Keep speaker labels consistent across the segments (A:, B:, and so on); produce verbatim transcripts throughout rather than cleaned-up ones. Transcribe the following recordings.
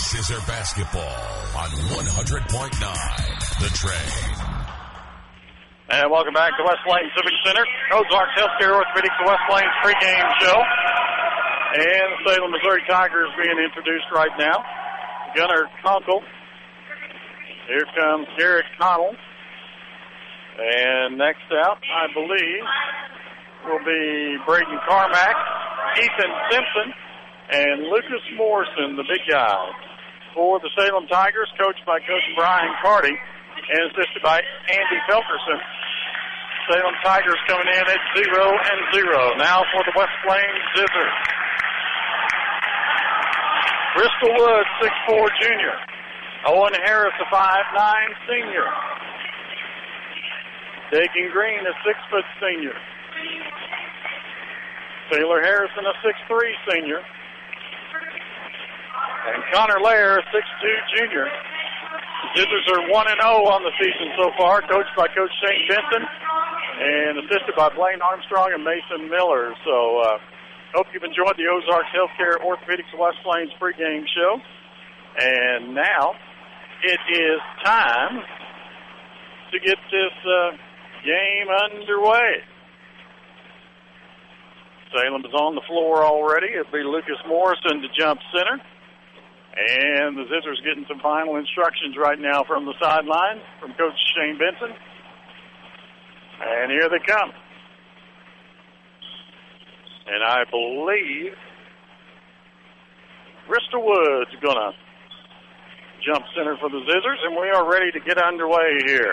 A: Scissor Basketball on one hundred point nine The Train.
B: And welcome back to West Plains Civic Center. Ozarks Healthcare Orthopedics, the West Plains pregame show. And the Salem, Missouri Tigers being introduced right now. Gunnar Conkle. Here comes Garrett Connell. And next out, I believe, will be Braden Carmack, Ethan Simpson, and Lucas Morrison, the big guy. For the Salem Tigers, coached by Coach Brian Carty and assisted by Andy Felkerson. Salem Tigers coming in at zero and zero. Now for the West Plains Scissors. Bristol Wood, six four junior. Owen Harris, a five nine senior. Dakin Green, a six foot senior. Taylor Harrison, a six three senior. And Connor Lair, a six two junior. The Scissors are one and oh on the season so far, coached by Coach Shane Benson and assisted by Blaine Armstrong and Mason Miller. So, uh, hope you've enjoyed the Ozarks Healthcare Orthopedics West Plains pregame show. And now it is time to get this uh, game underway. Salem is on the floor already. It'll be Lucas Morrison to jump center. And the Scissors getting some final instructions right now from the sideline from Coach Shane Benson. And here they come. And I believe Bristol Wood's going to jump center for the Scissors, and we are ready to get underway here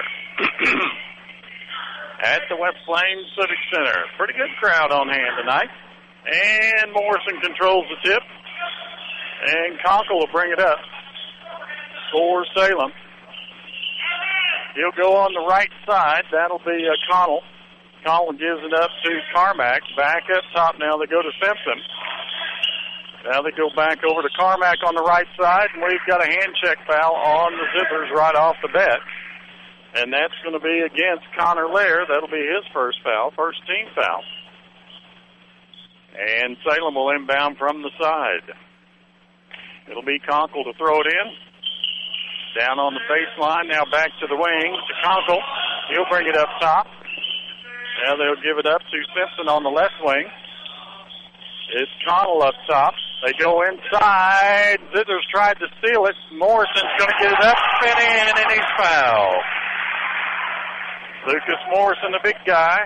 B: at the West Plains Civic Center. Pretty good crowd on hand tonight. And Morrison controls the tip. And Conkle will bring it up for Salem. He'll go on the right side. That'll be uh, Connell. Connell gives it up to Carmack. Back up top now. They go to Simpson. Now they go back over to Carmack on the right side. And we've got a hand check foul on the Zippers right off the bat. And that's going to be against Connor Lair. That'll be his first foul, first team foul. And Salem will inbound from the side. It'll be Conkle to throw it in. Down on the baseline, now back to the wing to Conkle. He'll bring it up top. Now they'll give it up to Simpson on the left wing. It's Connell up top. They go inside. Scissors tried to steal it. Morrison's going to get it up, spin in, and he's fouled. Lucas Morrison, the big guy.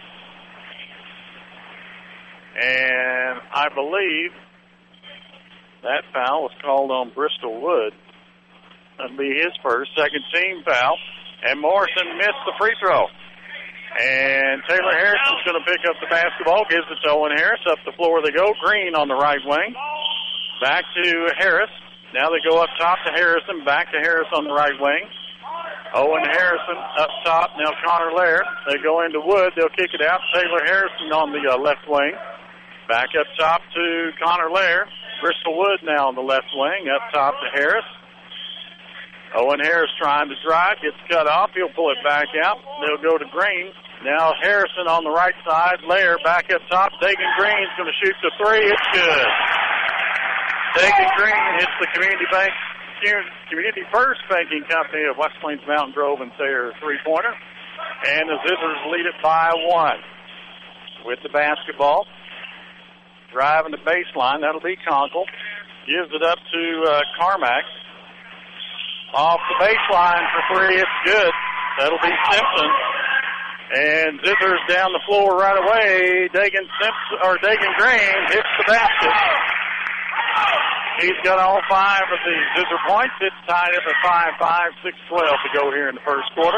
B: And I believe that foul was called on Bristol Wood. That'll be his first, second team foul. And Morrison missed the free throw. And Taylor Harrison's going to pick up the basketball, gives it to Owen Harris. Up the floor they go. Green on the right wing. Back to Harris. Now they go up top to Harrison. Back to Harris on the right wing. Owen Harrison up top. Now Connor Lair. They go into Wood. They'll kick it out. Taylor Harrison on the uh, left wing. Back up top to Connor Lair. Bristol Wood now on the left wing. Up top to Harris. Owen Harris trying to drive. Gets cut off. He'll pull it back out. They'll go to Green. Now Harrison on the right side. Lair back up top. Dagan Green's going to shoot the three. It's good. Dagan Green hits the Community Bank, Community First Banking Company of West Plains Mountain Grove and Sayre three-pointer. And the Scissors lead it by one. With the basketball. Driving the baseline. That'll be Conkle. Gives it up to uh, Carmack. Off the baseline for three. It's good. That'll be Simpson. And Zippers down the floor right away. Dagan Simpson or Dagan Green hits the basket. He's got all five of the Zizzer points. It's tied up at five five, six twelve to go here in the first quarter.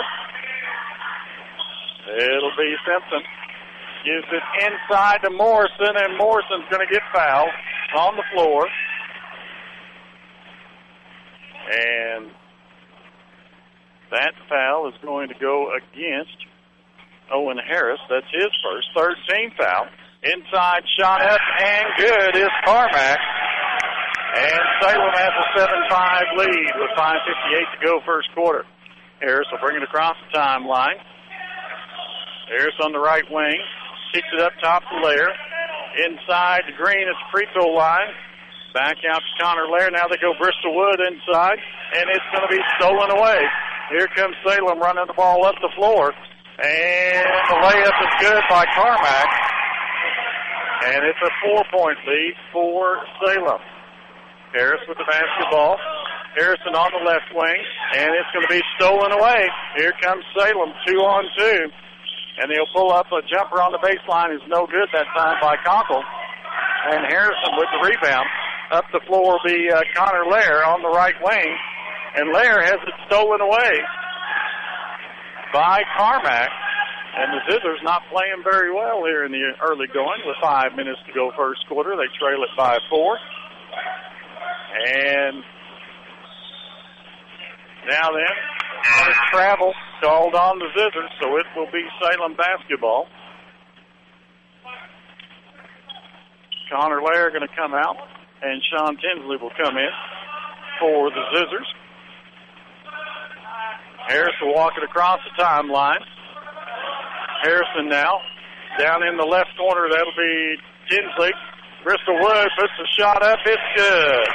B: It'll be Simpson. Gives it inside to Morrison, and Morrison's going to get fouled on the floor. And that foul is going to go against Owen Harris. That's his first, third team foul. Inside shot up and good is Carmack. And Salem has a seven five lead with five fifty-eight to go first quarter. Harris will bring it across the timeline. Harris on the right wing. Kicks it up top to Lair. Inside to Green at the free throw line. Back out to Connor Lair. Now they go Bristol Wood inside, and it's going to be stolen away. Here comes Salem running the ball up the floor. And the layup is good by Carmack. And it's a four-point lead for Salem. Harris with the basketball. Harrison on the left wing, and it's going to be stolen away. Here comes Salem, two on two. And they'll pull up a jumper on the baseline. Is no good that time by Conkle. And Harrison with the rebound. Up the floor will be uh, Connor Lair on the right wing. And Lair has it stolen away by Carmack. And the Zizzers not playing very well here in the early going with five minutes to go first quarter. They trail it by four. And now then, travel called on the Zizzers, so it will be Salem basketball. Connor Lair going to come out, and Sean Tinsley will come in for the Zizzers. Harris will walk it across the timeline. Harrison now, down in the left corner, that'll be Tinsley. Bristol Wood puts the shot up, it's good.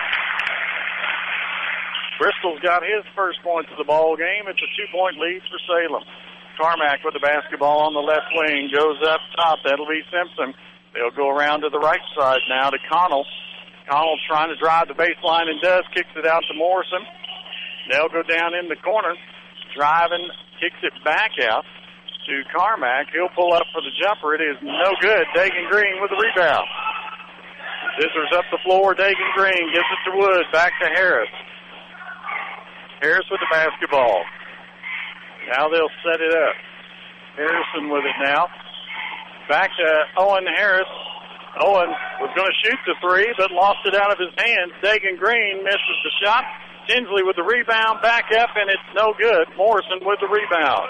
B: Bristol's got his first points of the ball game. It's a two-point lead for Salem. Carmack with the basketball on the left wing, goes up top. That'll be Simpson. They'll go around to the right side now to Connell. Connell trying to drive the baseline and does. Kicks it out to Morrison. They'll go down in the corner. Driving, kicks it back out to Carmack. He'll pull up for the jumper. It is no good. Dagan Green with the rebound. Scissors up the floor. Dagan Green gives it to Wood. Back to Harris. Harris with the basketball. Now they'll set it up. Harrison with it now. Back to Owen Harris. Owen was going to shoot the three, but lost it out of his hands. Dagan Green misses the shot. Tinsley with the rebound. Back up, and it's no good. Morrison with the rebound.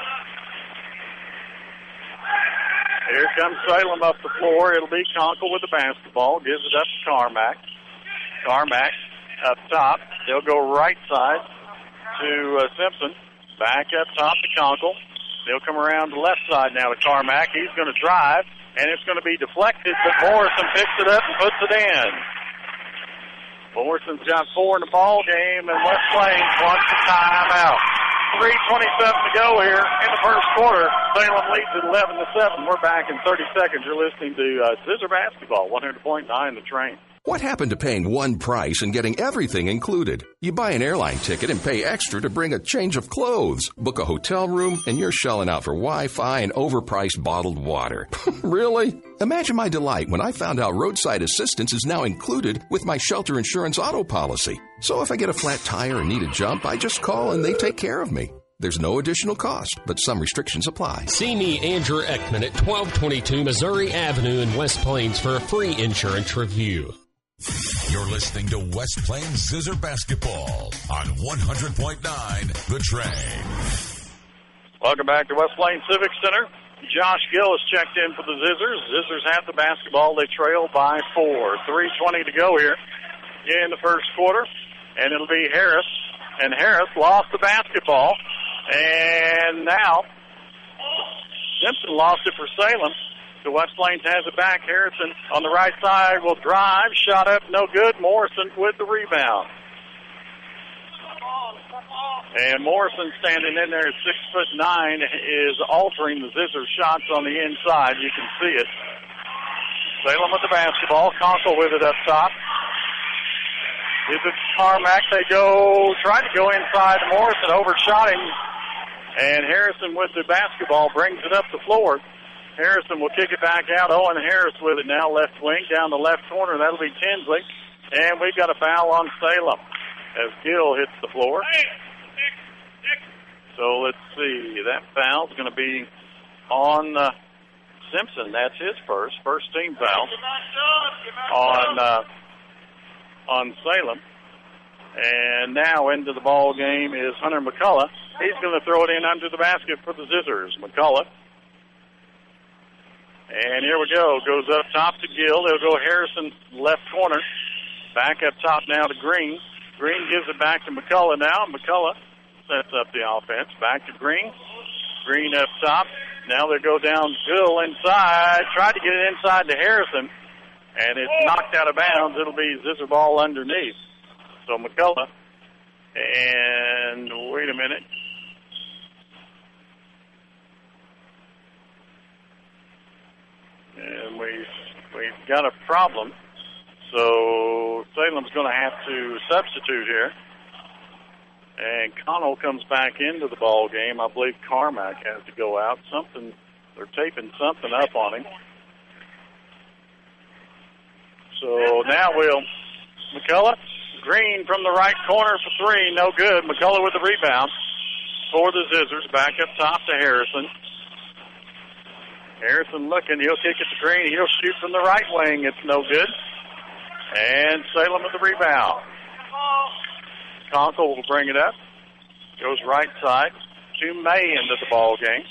B: Here comes Salem up the floor. It'll be Conkle with the basketball. Gives it up to Carmack. Carmack up top. They'll go right side to uh, Simpson. Back up top to Conkle. They'll come around the left side now to Carmack. He's going to drive, and it's going to be deflected, but Morrison picks it up and puts it in. Morrison's got four in the ball game, and West Plains wants the timeout. three twenty-seven to go here in the first quarter. Salem leads at eleven to seven. We're back in thirty seconds. You're listening to uh, Zizzer Basketball, one hundred point nine The Train.
C: What happened to paying one price and getting everything included? You buy an airline ticket and pay extra to bring a change of clothes, book a hotel room, and you're shelling out for Wi-Fi and overpriced bottled water. Really? Imagine my delight when I found out roadside assistance is now included with my shelter insurance auto policy. So if I get a flat tire and need a jump, I just call and they take care of me. There's no additional cost, but some restrictions apply.
D: See me, Andrew Ekman, at twelve twenty-two Missouri Avenue in West Plains for a free insurance review.
A: You're listening to West Plains Zizzer Basketball on one hundred point nine The Train.
B: Welcome back to West Plains Civic Center. Josh Gill has checked in for the Zizzers. Zizzers have the basketball. They trail by four. three twenty to go here in the first quarter. And it'll be Harris. And Harris lost the basketball. And now Simpson lost it for Salem. So West Plains has it back. Harrison on the right side will drive. Shot up, no good. Morrison with the rebound. And Morrison standing in there at six foot nine is altering the Zizzer shots on the inside. You can see it. Salem with the basketball. Conkle with it up top. Is it Carmack? They go, try to go inside. Morrison overshot him. And Harrison with the basketball brings it up the floor. Harrison will kick it back out. Owen Harris with it now, left wing, down the left corner. That'll be Tinsley. And we've got a foul on Salem as Gill hits the floor. So let's see. That foul's going to be on uh, Simpson. That's his first. First team foul on, uh, on Salem. And now into the ball game is Hunter McCullough. He's going to throw it in under the basket for the Zizzers. McCullough. And here we go. Goes up top to Gill. They'll go Harrison left corner. Back up top now to Green. Green gives it back to McCullough now. McCullough sets up the offense. Back to Green. Green up top. Now they go down Gill inside. Tried to get it inside to Harrison. and it's knocked out of bounds. It'll be Zizzer ball underneath. So McCullough, and wait a minute. And we've, we've got a problem. So Salem's going to have to substitute here. And Connell comes back into the ball game. I believe Carmack has to go out. Something, they're taping something up on him. So now we'll, McCullough, Green from the right corner for three, no good. McCullough with the rebound for the Zizzers. Back up top to Harrison. Harrison looking, he'll kick it to Green. He'll shoot from the right wing. It's no good. And Salem with the rebound. Conkle will bring it up. Goes right side to May into the ball game.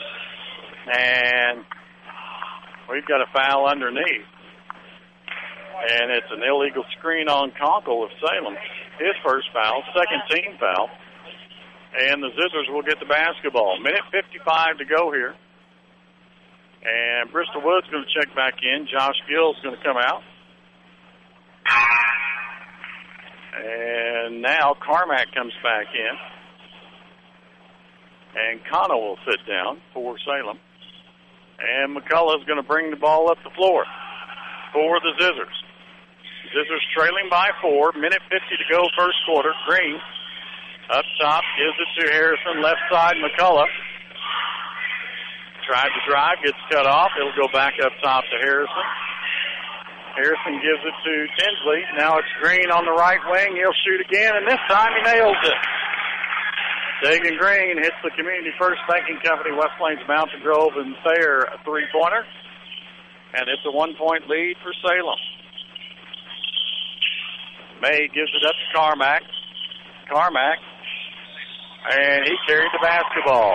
B: And we've got a foul underneath. And it's an illegal screen on Conkle of Salem. His first foul, second team foul. And the Zizzers will get the basketball. Minute fifty-five to go here. And Bristol Wood's going to check back in. Josh Gill's going to come out. And now Carmack comes back in. And Connell will sit down for Salem. And McCullough's going to bring the ball up the floor for the Zizzers. Zizzers trailing by four. Minute fifty to go, first quarter. Green up top, gives it to Harrison. Left side, McCullough. Tried to drive, gets cut off. It'll go back up top to Harrison. Harrison gives it to Tinsley. Now it's Green on the right wing. He'll shoot again, and this time he nails it. Dagan Green hits the Community First Banking Company, West Plains Mountain Grove and Thayer a three-pointer. And it's a one-point lead for Salem. May gives it up to Carmack. Carmack. And he carried the basketball.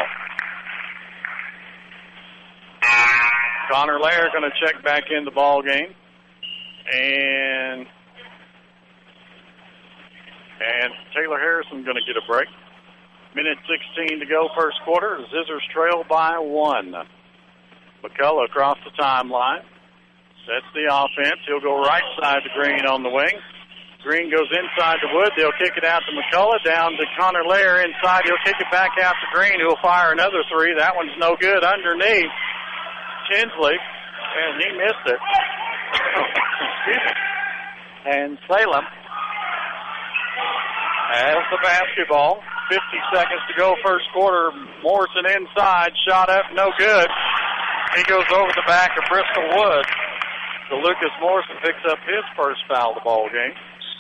B: Connor Lair going to check back in the ball game. And and Taylor Harrison going to get a break. Minute sixteen to go, first quarter. Zizzers trail by one. McCullough across the timeline. Sets the offense. He'll go right side to Green on the wing. Green goes inside to Wood. They'll kick it out to McCullough. Down to Connor Lair inside. He'll kick it back out to Green, who'll fire another three. That one's no good. Underneath, Tinsley, and he missed it. Excuse me. And Salem has the basketball. fifty seconds to go, first quarter. Morrison inside, shot up, no good. He goes over the back of Bristol Wood. So Lucas Morrison picks up his first foul of the ball game.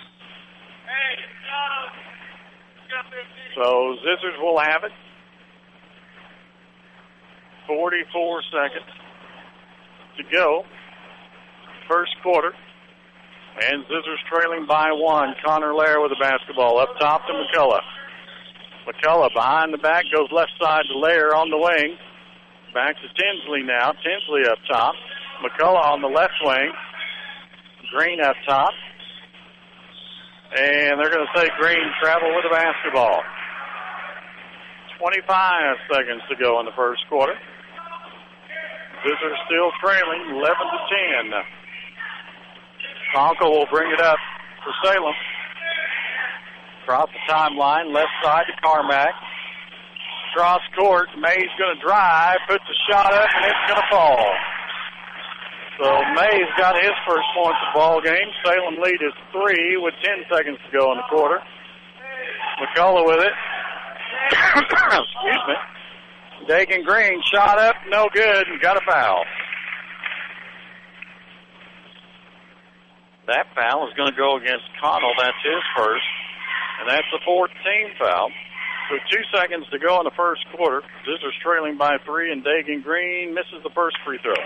B: So Zizzers will have it. forty-four seconds to go. First quarter. And Zizzers trailing by one. Connor Lair with the basketball. Up top to McCullough. McCullough behind the back, goes left side to Lair on the wing. Back to Tinsley now. Tinsley up top. McCullough on the left wing. Green up top. And they're going to say Green travel with the basketball. twenty-five seconds to go in the first quarter. Zizzers still trailing eleven to ten. Conkle will bring it up for Salem. Across the timeline, left side to Carmack. Cross court, May's going to drive, puts a shot up, and it's going to fall. So May's got his first points of the ball game. Salem lead is three with ten seconds to go in the quarter. McCullough with it. Excuse me. Dagan Green shot up, no good, and got a foul. That foul is going to go against Connell. That's his first. And that's the fourth team foul. So two seconds to go in the first quarter. Zizzers trailing by three, and Dagan Green misses the first free throw.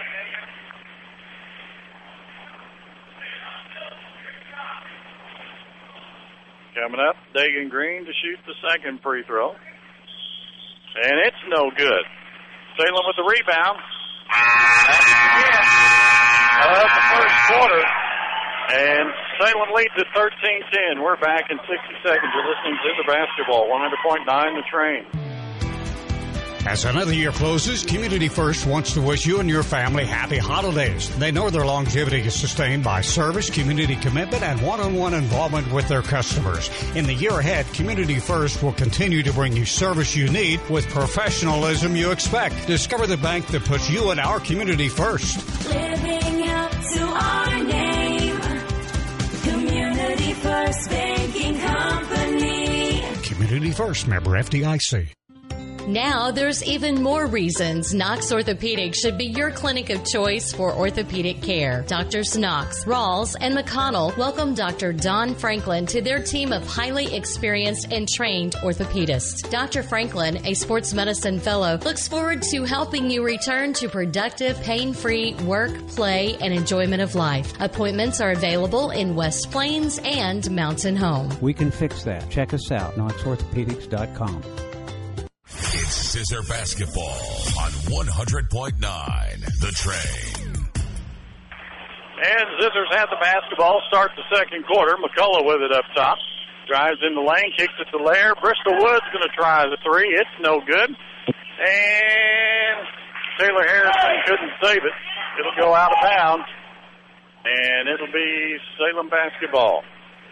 B: Coming up, Dagan Green to shoot the second free throw. And it's no good. Salem with the rebound. That's the end of the first quarter. And Salem leads at thirteen ten. We're back in sixty seconds. You're listening to the basketball, one hundred point nine The Train.
E: As another year closes, Community First wants to wish you and your family happy holidays. They know their longevity is sustained by service, community commitment, and one-on-one involvement with their customers. In the year ahead, Community First will continue to bring you service you need with professionalism you expect. Discover the bank that puts you and our community first.
F: Living up to our name, Community First Banking Company.
E: Community First, member F D I C.
G: Now there's even more reasons Knox Orthopedics should be your clinic of choice for orthopedic care. Doctors Knox, Rawls, and McConnell welcome Doctor Don Franklin to their team of highly experienced and trained orthopedists. Doctor Franklin, a sports medicine fellow, looks forward to helping you return to productive, pain-free work, play, and enjoyment of life. Appointments are available in West Plains and Mountain Home.
H: We can fix that. Check us out, knox orthopedics dot com.
A: It's Scissor Basketball on one hundred point nine The Train.
B: And Scissors have the basketball, start the second quarter. McCullough with it up top. Drives in the lane, kicks it to Lair. Bristol Wood's going to try the three. It's no good. And Taylor Harrison couldn't save it. It'll go out of bounds. And it'll be Salem basketball.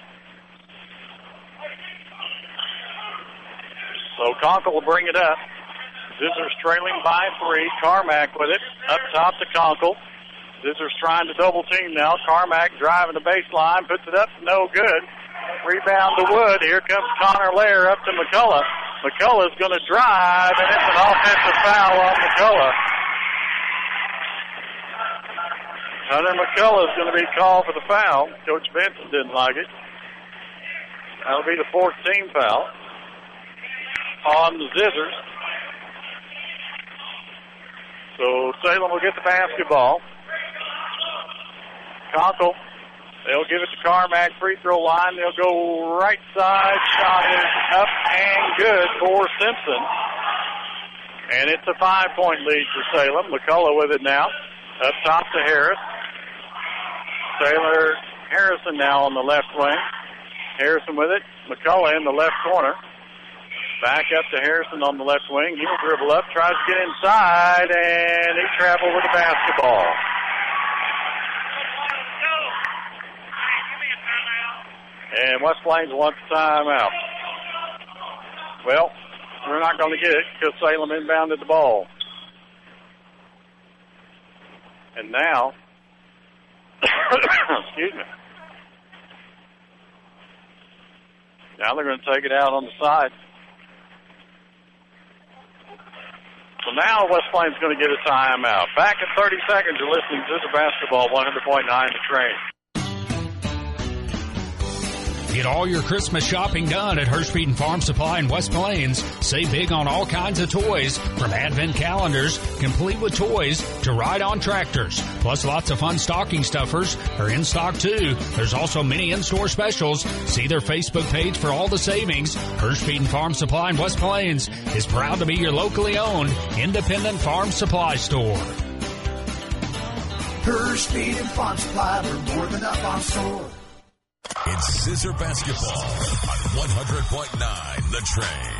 B: So Conkle will bring it up. Scissors trailing by three. Carmack with it. Up top to Conkle. Scissors trying to double team now. Carmack driving the baseline. Puts it up. No good. Rebound to Wood. Here comes Connor Lair up to McCullough. McCullough's going to drive, and it's an offensive foul on McCullough. Hunter McCullough's going to be called for the foul. Coach Benson didn't like it. That'll be the fourth team foul on the Scissors. So Salem will get the basketball. Conkle, they'll give it to Carmack, free throw line. They'll go right side. Shot is up and good for Simpson. And it's a five-point lead for Salem. McCullough with it now. Up top to Harris. Taylor Harrison now on the left wing. Harrison with it. McCullough in the left corner. Back up to Harrison on the left wing. He'll dribble up, tries to get inside, and he traveled with the basketball. And West Plains wants a timeout. Well, we're not going to get it because Salem inbounded the ball. And now, excuse me. Now they're going to take it out on the side. So now West Plains is going to get a timeout. Back in thirty seconds, you're listening to Scissor Basketball, one hundred point nine The Train.
I: Get all your Christmas shopping done at Hurst-Beaton Farm Supply in West Plains. Save big on all kinds of toys, from advent calendars, complete with toys, to ride-on tractors. Plus lots of fun stocking stuffers are in stock too. There's also many in-store specials. See their Facebook page for all the savings. Hurst-Beaton Farm Supply in West Plains is proud to be your locally owned independent farm supply store.
J: Hurst-Beaton Farm Supply, we're more than a farm store.
A: It's Scissor Basketball on one hundred point nine The Train.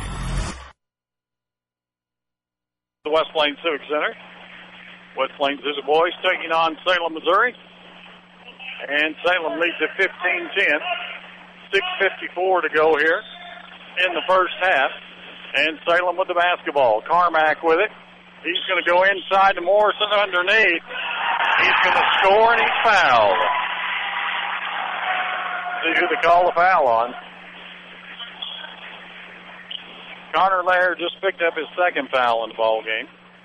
B: The West Plains Civic Center. West Plains Scissor Boys taking on Salem, Missouri. And Salem leads at fifteen ten. six fifty-four to go here in the first half. And Salem with the basketball. Carmack with it. He's going to go inside to Morrison underneath. He's going to score, and he's fouled. See who they call the foul on. Connor Lair just picked up his second foul in the ball game.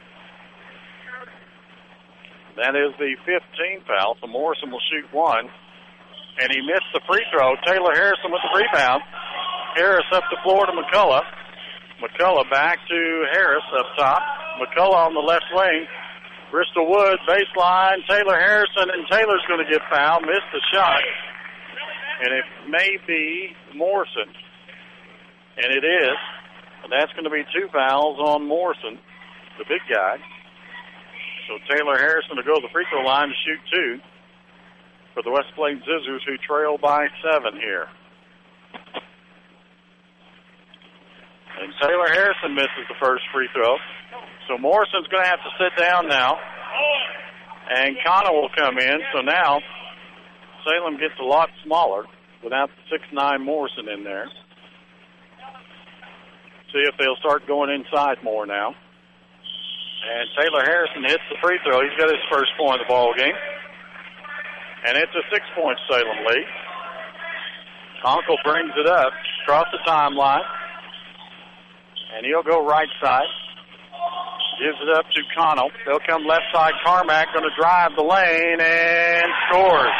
B: That is the fifteenth foul, so Morrison will shoot one. And he missed the free throw. Taylor Harrison with the rebound. Harris up the floor to McCullough. McCullough back to Harris up top. McCullough on the left wing. Bristol Wood, baseline. Taylor Harrison, and Taylor's going to get fouled. Missed the shot. And it may be Morrison. And it is. And that's going to be two fouls on Morrison, the big guy. So Taylor Harrison will go to the free throw line to shoot two for the West Plains Scissors, who trail by seven here. And Taylor Harrison misses the first free throw. So Morrison's going to have to sit down now. And Connell will come in. So now Salem gets a lot smaller without the six nine Morrison in there. See if they'll start going inside more now. And Taylor Harrison hits the free throw. He's got his first point of the ball game. And it's a six-point Salem lead. Conkle brings it up across the timeline. And he'll go right side. Gives it up to Connell. They'll come left side. Carmack going to drive the lane and scores.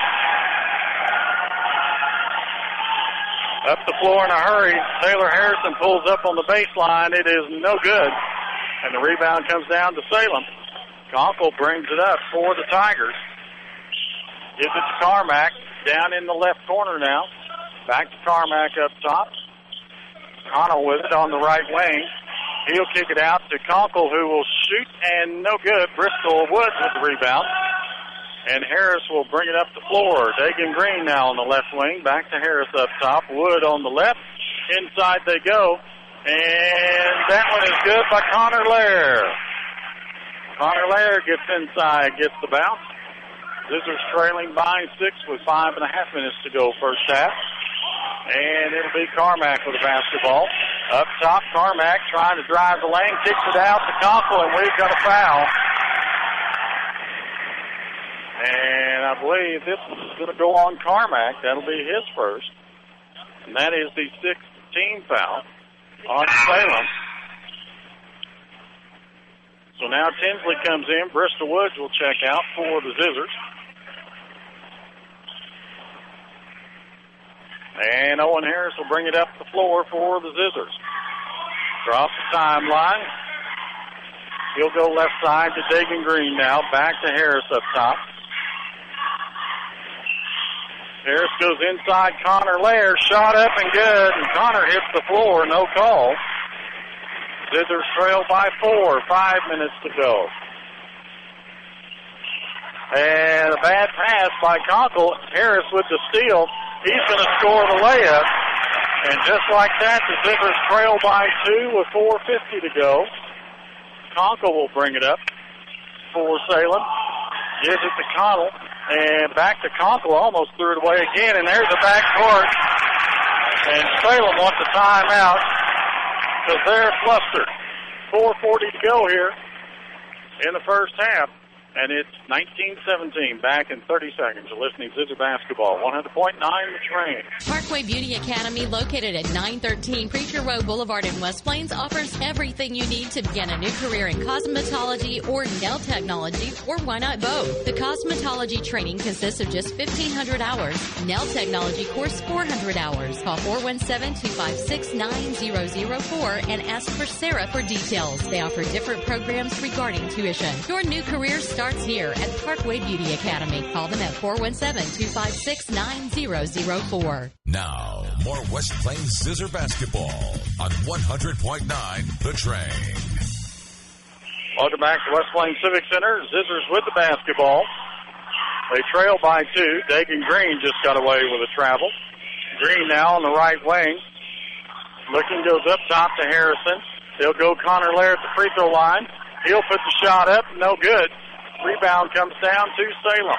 B: Up the floor in a hurry. Taylor Harrison pulls up on the baseline. It is no good. And the rebound comes down to Salem. Conkle brings it up for the Tigers. Gives it to Carmack. Down in the left corner now. Back to Carmack up top. Connell with it on the right wing. He'll kick it out to Conkle, who will shoot, and no good. Bristol Woods with the rebound. And Harris will bring it up the floor. Dagan Green now on the left wing. Back to Harris up top. Wood on the left. Inside they go. And that one is good by Connor Lair. Connor Lair gets inside, gets the bounce. Scissors trailing by six with five and a half minutes to go first half. And it'll be Carmack with the basketball. Up top, Carmack trying to drive the lane. Kicks it out to Conkle, and we've got a foul. And I believe this is going to go on Carmack. That'll be his first. And that is the sixth team foul on Salem. So now Tinsley comes in. Bristol Woods will check out for the Scissors. And Owen Harris will bring it up the floor for the Scissors. Across the timeline. He'll go left side to Dagan Green now. Back to Harris up top. Harris goes inside Connor Lair. Shot up and good. And Connor hits the floor. No call. Scissors trail by four. Five minutes to go. And a bad pass by Conkle. Harris with the steal. He's going to score the layup. And just like that, the Scissors trail by two with four fifty to go. Conkle will bring it up for Salem. Gives it to Connell. And back to Conkle. Almost threw it away again. And there's the back court. And Salem wants a timeout because they're flustered. four forty to go here in the first half. And it's nineteen seventeen, back in thirty seconds. You're listening to Scissor Basketball, one hundred point nine The Train.
G: Parkway Beauty Academy, located at nine thirteen Preacher Road Boulevard in West Plains, offers everything you need to begin a new career in cosmetology or nail technology, or why not both? The cosmetology training consists of just fifteen hundred hours. Nail technology course, four hundred hours. Call four one seven, two five six, nine zero zero four and ask for Sarah for details. They offer different programs regarding tuition. Your new career starts Starts here at Parkway Beauty Academy. Call them at four one seven, two five six, nine zero zero four.
A: Now, more West Plains Scissor Basketball on one hundred point nine The Train.
B: Welcome back to West Plains Civic Center. Scissors with the basketball. They trail by two. Dagan Green just got away with a travel. Green now on the right wing. Looking goes up top to Harrison. They'll go Connor Lair at the free throw line. He'll put the shot up. No good. Rebound comes down to Salem.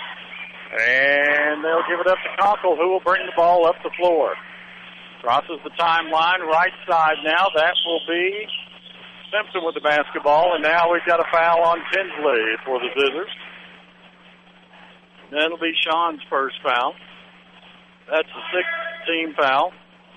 B: And they'll give it up to Conkle, who will bring the ball up the floor. Crosses the timeline, right side now. That will be Simpson with the basketball. And now we've got a foul on Tinsley for the Scissors. That'll be Sean's first foul. That's the sixth team foul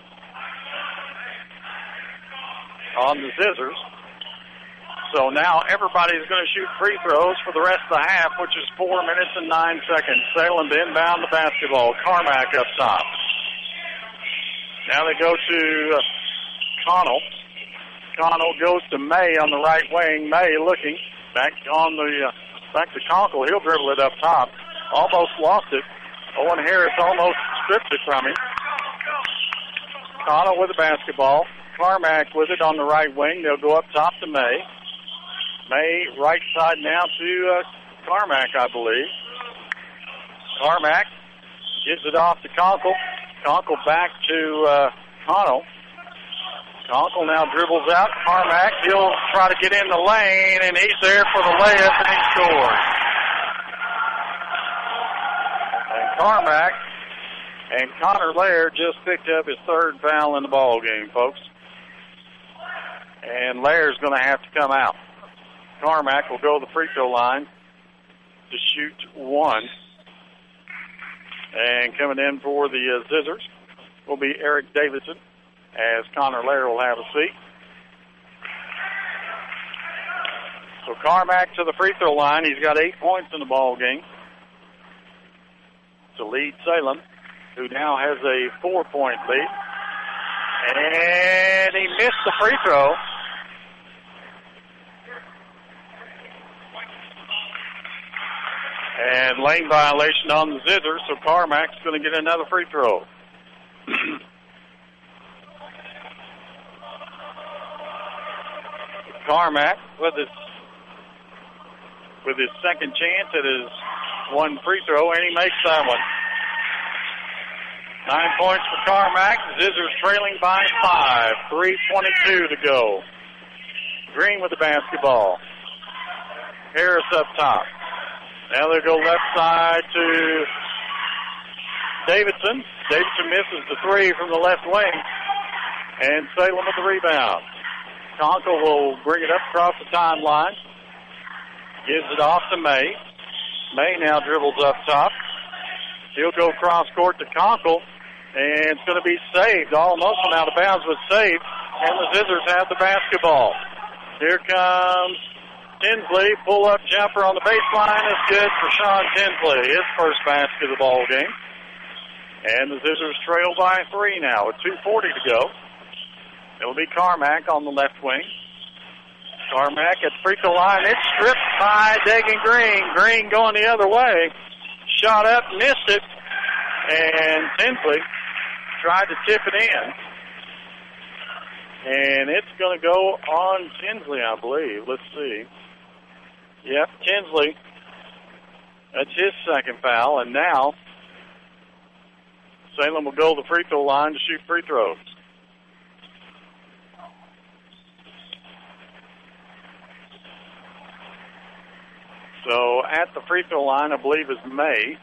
B: on the Scissors. So now everybody's going to shoot free throws for the rest of the half, which is four minutes and nine seconds. Salem to inbound the basketball. Carmack up top. Now they go to uh, Connell. Connell goes to May on the right wing. May looking back on the uh, back to Conkle. He'll dribble it up top. Almost lost it. Owen Harris almost stripped it from him. Connell with the basketball. Carmack with it on the right wing. They'll go up top to May. May right side now to uh, Carmack, I believe. Carmack gives it off to Conkle. Conkle back to uh, Connell. Conkle now dribbles out. Carmack, he'll try to get in the lane, and he's there for the layup, and he scores. And Carmack and Connor Laird just picked up his third foul in the ball game, folks. And Laird's going to have to come out. Carmack will go to the free throw line to shoot one. And coming in for the uh, Scissors will be Eric Davidson, as Connor Laird will have a seat. So Carmack to the free throw line. He's got eight points in the ball game to lead Salem, who now has a four-point lead. And he missed the free throw. And lane violation on the Scissors, so Carmack's going to get another free throw. Carmack with his with his second chance at his one free throw, and he makes that one. Nine points for Carmack. Scissors trailing by five. three twenty-two to go. Green with the basketball. Harris up top. Now they go left side to Davidson. Davidson misses the three from the left wing. And Salem with the rebound. Conkle will bring it up across the timeline. Gives it off to May. May now dribbles up top. He'll go cross court to Conkle. And it's going to be saved. Almost went out of bounds, but saved. And the Scissors have the basketball. Here comes Tinsley, pull-up jumper on the baseline is good for Sean Tinsley. His first basket of the ball game. And the Scissors trail by three now with two forty to go. It'll be Carmack on the left wing. Carmack at the free throw line. It's stripped by Dagan Green. Green going the other way. Shot up, missed it. And Tinsley tried to tip it in. And it's going to go on Tinsley, I believe. Let's see. Yep, Tinsley. That's his second foul. And now Salem will go to the free throw line to shoot free throws. So at the free throw line, I believe, is May.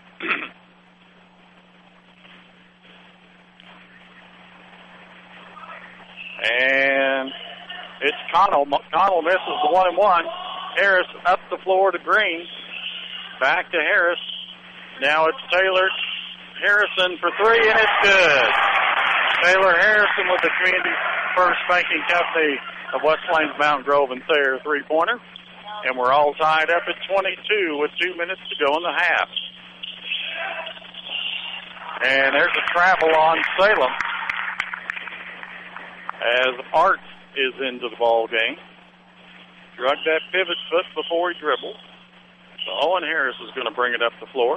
B: And it's Connell. Connell misses the one and one. Harris up the floor to Green. Back to Harris. Now it's Taylor Harrison for three, and it's good. Taylor Harrison with the Community First Banking Company of West Plains, Mountain Grove, and Thayer three-pointer. And we're all tied up at twenty-two with two minutes to go in the half. And there's a travel on Salem as Art is into the ball game. Drug that pivot foot before he dribbled. So Owen Harris is going to bring it up the floor.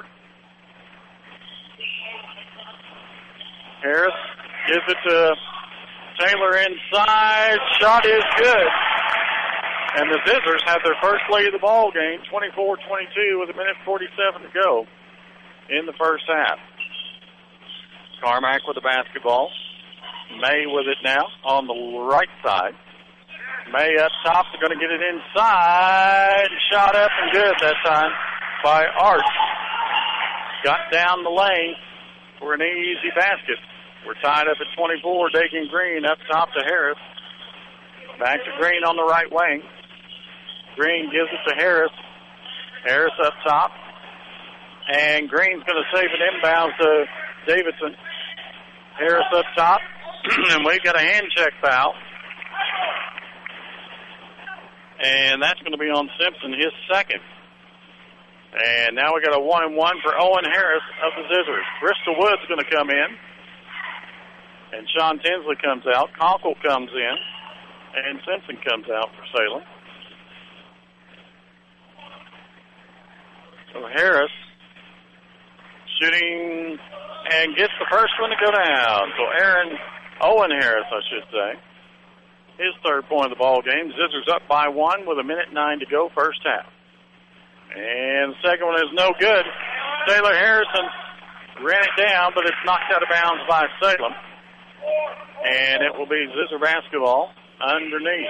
B: Harris gives it to Taylor inside. Shot is good. And the Scissors have their first lead of the ball game, twenty-four twenty-two, with a minute forty-seven to go in the first half. Carmack with the basketball. May with it now on the right side. May up top. They're going to get it inside. Shot up and good that time by Art. Got down the lane for an easy basket. We're tied up at twenty-four. Dagan Green up top to Harris. Back to Green on the right wing. Green gives it to Harris. Harris up top. And Green's going to save it inbounds to Davidson. Harris up top. And we've got a hand check foul. And that's going to be on Simpson, his second. And now we got a one and one for Owen Harris of the Scissors. Bristol Wood's going to come in. And Sean Tinsley comes out. Conkle comes in. And Simpson comes out for Salem. So Harris shooting and gets the first one to go down. So Aaron, Owen Harris, I should say, his third point of the ball game. Scissors up by one with a minute nine to go, first half. And the second one is no good. Taylor Harrison ran it down, but it's knocked out of bounds by Salem. And it will be Zizzer basketball underneath.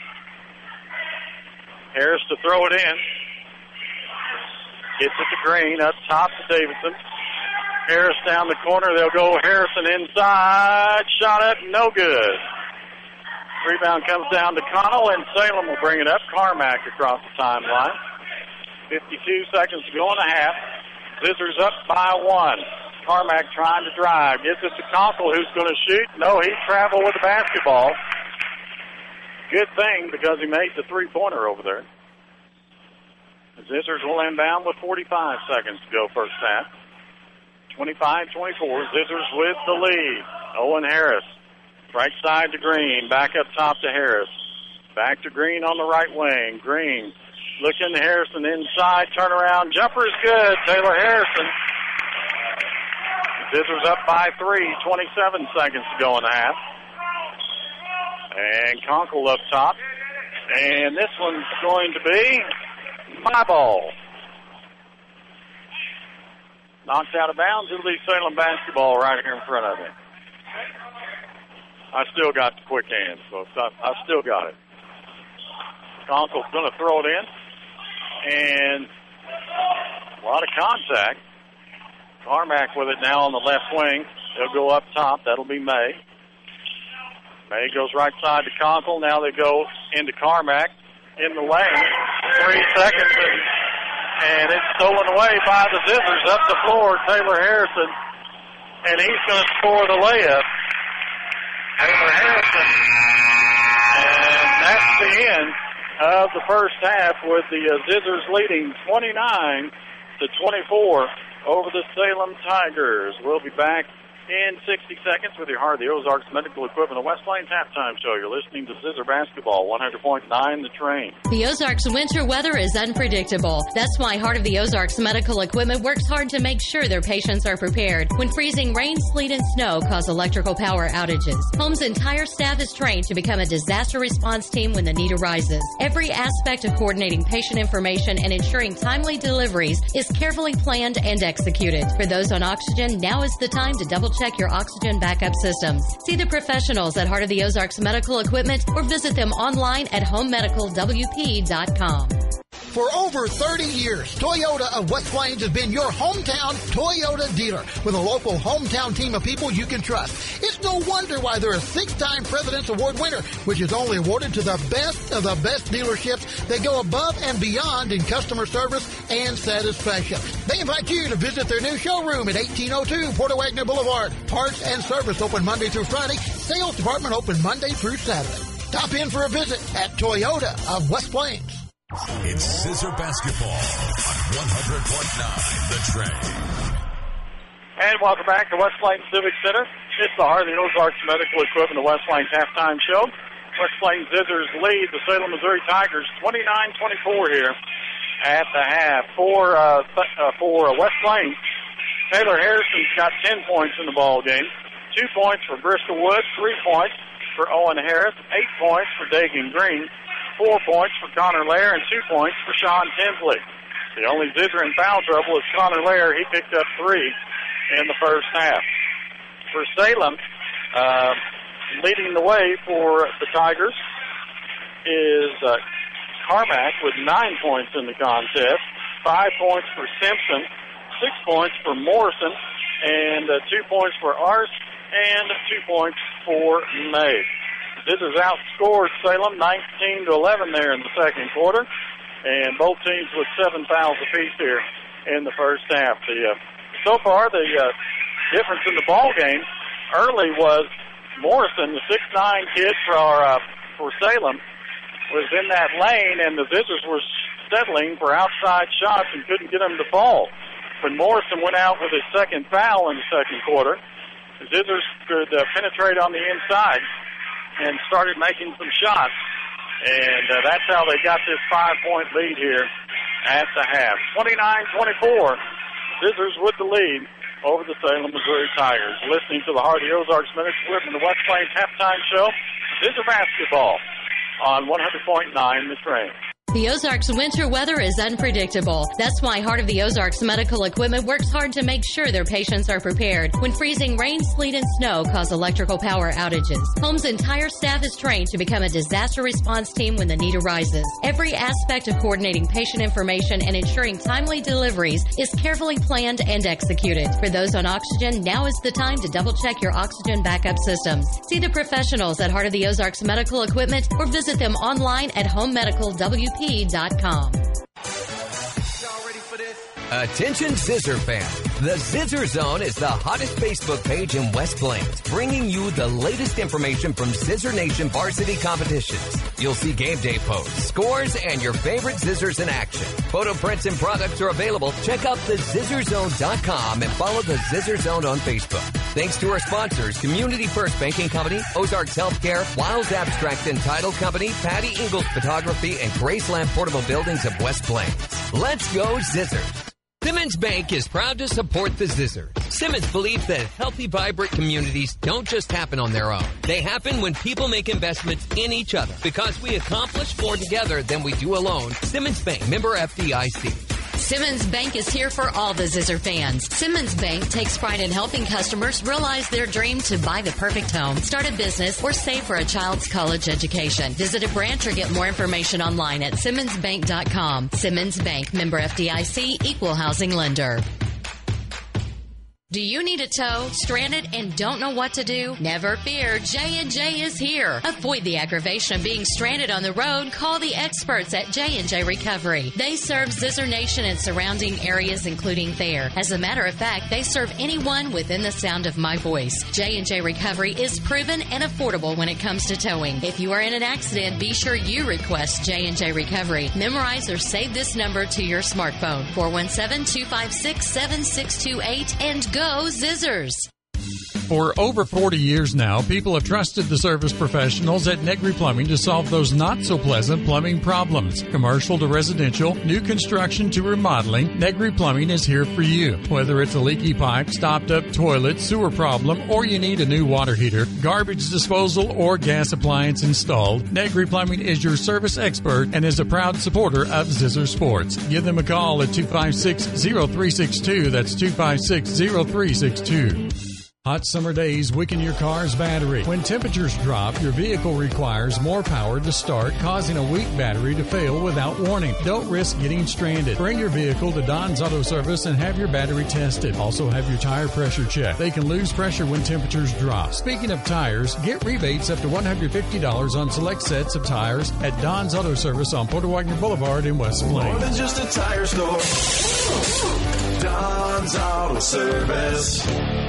B: Harris to throw it in. Gets it to Green, up top to Davidson. Harris down the corner. They'll go Harrison inside. Shot up, no good. Rebound comes down to Connell, and Salem will bring it up. Carmack across the timeline. fifty-two seconds to go in the half. Zizzers up by one. Carmack trying to drive. Gets it to Conkle, who's going to shoot. No, he traveled with the basketball. Good thing, because he made the three-pointer over there. The Zizzers will inbound with forty-five seconds to go first half. twenty-five twenty-four. Zizzers with the lead. Owen Harris. Right side to Green. Back up top to Harris. Back to Green on the right wing. Green looking to Harrison inside. Turnaround. Jumper is good. Taylor Harrison. Zizzers up by three. twenty-seven seconds to go in the half. And Conkle up top. And this one's going to be my ball. Knocked out of bounds. It'll be Salem basketball right here in front of me. I still got the quick hands, folks. I, I still got it. Conkle's going to throw it in. And a lot of contact. Carmack with it now on the left wing. They'll go up top. That'll be May. May goes right side to Conkle. Now they go into Carmack in the lane. Three seconds, and, and it's stolen away by the Zizzers. Up the floor, Taylor Harrison. And he's going to score the layup. Taylor Harrison. And that's the end of the first half with the uh, Zizzers leading twenty-nine to twenty-four over the Salem Tigers. We'll be back in sixty seconds with your Heart of the Ozarks Medical Equipment of West Plains halftime show. You're listening to Zizzer Basketball, one hundred point nine The Train.
G: The Ozarks winter weather is unpredictable. That's why Heart of the Ozarks Medical Equipment works hard to make sure their patients are prepared when freezing rain, sleet, and snow cause electrical power outages. Home's entire staff is trained to become a disaster response team when the need arises. Every aspect of coordinating patient information and ensuring timely deliveries is carefully planned and executed. For those on oxygen, now is the time to double check your oxygen backup systems. See the professionals at Heart of the Ozarks Medical Equipment or visit them online at home medical w p dot com.
K: For over thirty years, Toyota of West Plains has been your hometown Toyota dealer with a local hometown team of people you can trust. It's no wonder why they're a six-time President's Award winner, which is only awarded to the best of the best dealerships that go above and beyond in customer service and satisfaction. They invite you to visit their new showroom at eighteen oh two Porto Wagner Boulevard. Parts and service open Monday through Friday. Sales department open Monday through Saturday. Stop in for a visit at Toyota of West Plains.
A: It's Zizzer Basketball on one hundred point nine The Train.
B: And welcome back to West Plains Civic Center. It's the Heart of the Ozarks Medical Equipment of West Plains halftime show. West Plains Zizzers lead the Salem, Missouri Tigers twenty-nine twenty-four here at the half. For, uh, uh, for West Plains, Taylor Harrison's got ten points in the ball game. Two points for Bristol Wood, three points for Owen Harris, eight points for Dagan Green, four points for Connor Lair, and two points for Sean Tinsley. The only Zizzer in foul trouble is Connor Lair. He picked up three in the first half. For Salem, uh, leading the way for the Tigers is uh, Carmack with nine points in the contest, five points for Simpson, six points for Morrison, and uh, two points for Arce, and two points for May. This has outscored Salem nineteen to eleven there in the second quarter, and both teams with seven fouls apiece here in the first half. The, uh, so far, the uh, difference in the ball game early was Morrison, the six nine kid for uh, for Salem, was in that lane, and the Zizzers were settling for outside shots and couldn't get him to fall. When Morrison went out with his second foul in the second quarter, the Zizzers could uh, penetrate on the inside and started making some shots. And uh, that's how they got this five-point lead here at the half. twenty-nine twenty-four, Zizzers with the lead over the Salem, Missouri Tigers. Listening to the Heart of the Ozarks Medical Equipment, the West Plains halftime show. Zizzer Basketball on one hundred point nine The Train.
G: The Ozarks winter weather is unpredictable. That's why Heart of the Ozarks Medical Equipment works hard to make sure their patients are prepared when freezing rain, sleet, and snow cause electrical power outages. Home's entire staff is trained to become a disaster response team when the need arises. Every aspect of coordinating patient information and ensuring timely deliveries is carefully planned and executed. For those on oxygen, now is the time to double-check your oxygen backup systems. See the professionals at Heart of the Ozarks Medical Equipment or visit them online at home medical w p dot com.
L: Attention Scissor fans. The Scissor Zone is the hottest Facebook page in West Plains, bringing you the latest information from Scissor Nation varsity competitions. You'll see game day posts, scores, and your favorite scissors in action. Photo prints and products are available. Check out the scissor zone dot com and follow the Scissor Zone on Facebook. Thanks to our sponsors, Community First Banking Company, Ozarks Healthcare, Wild Abstract and Title Company, Patty Ingalls Photography, and Graceland Portable Buildings of West Plains. Let's go Scissors! Simmons Bank is proud to support the Scissors. Simmons believes that healthy, vibrant communities don't just happen on their own. They happen when people make investments in each other. Because we accomplish more together than we do alone. Simmons Bank, member F D I C.
G: Simmons Bank is here for all the Zizzer fans. Simmons Bank takes pride in helping customers realize their dream to buy the perfect home, start a business, or save for a child's college education. Visit a branch or get more information online at simmons bank dot com. Simmons Bank, member F D I C, equal housing lender. Do you need a tow, stranded, and don't know what to do? Never fear, J and J is here. Avoid the aggravation of being stranded on the road. Call the experts at J and J Recovery. They serve Zizzer Nation and surrounding areas, including Thayer. As a matter of fact, they serve anyone within the sound of my voice. J and J Recovery is proven and affordable when it comes to towing. If you are in an accident, be sure you request J and J Recovery. Memorize or save this number to your smartphone, four one seven, two five six, seven six two eight, and go Go Zizzers!
M: For over forty years now, people have trusted the service professionals at Negri Plumbing to solve those not-so-pleasant plumbing problems. Commercial to residential, new construction to remodeling, Negri Plumbing is here for you. Whether it's a leaky pipe, stopped-up toilet, sewer problem, or you need a new water heater, garbage disposal, or gas appliance installed, Negri Plumbing is your service expert and is a proud supporter of Zizzer Sports. Give them a call at two five six, zero three six two. That's two five six, zero three six two. Hot summer days weaken your car's battery. When temperatures drop, your vehicle requires more power to start, causing a weak battery to fail without warning. Don't risk getting stranded. Bring your vehicle to Don's Auto Service and have your battery tested. Also have your tire pressure checked. They can lose pressure when temperatures drop. Speaking of tires, get rebates up to one hundred fifty dollars on select sets of tires at Don's Auto Service on Porter Wagner Boulevard in West Plains.
N: More than just a tire store. Don's Auto Service.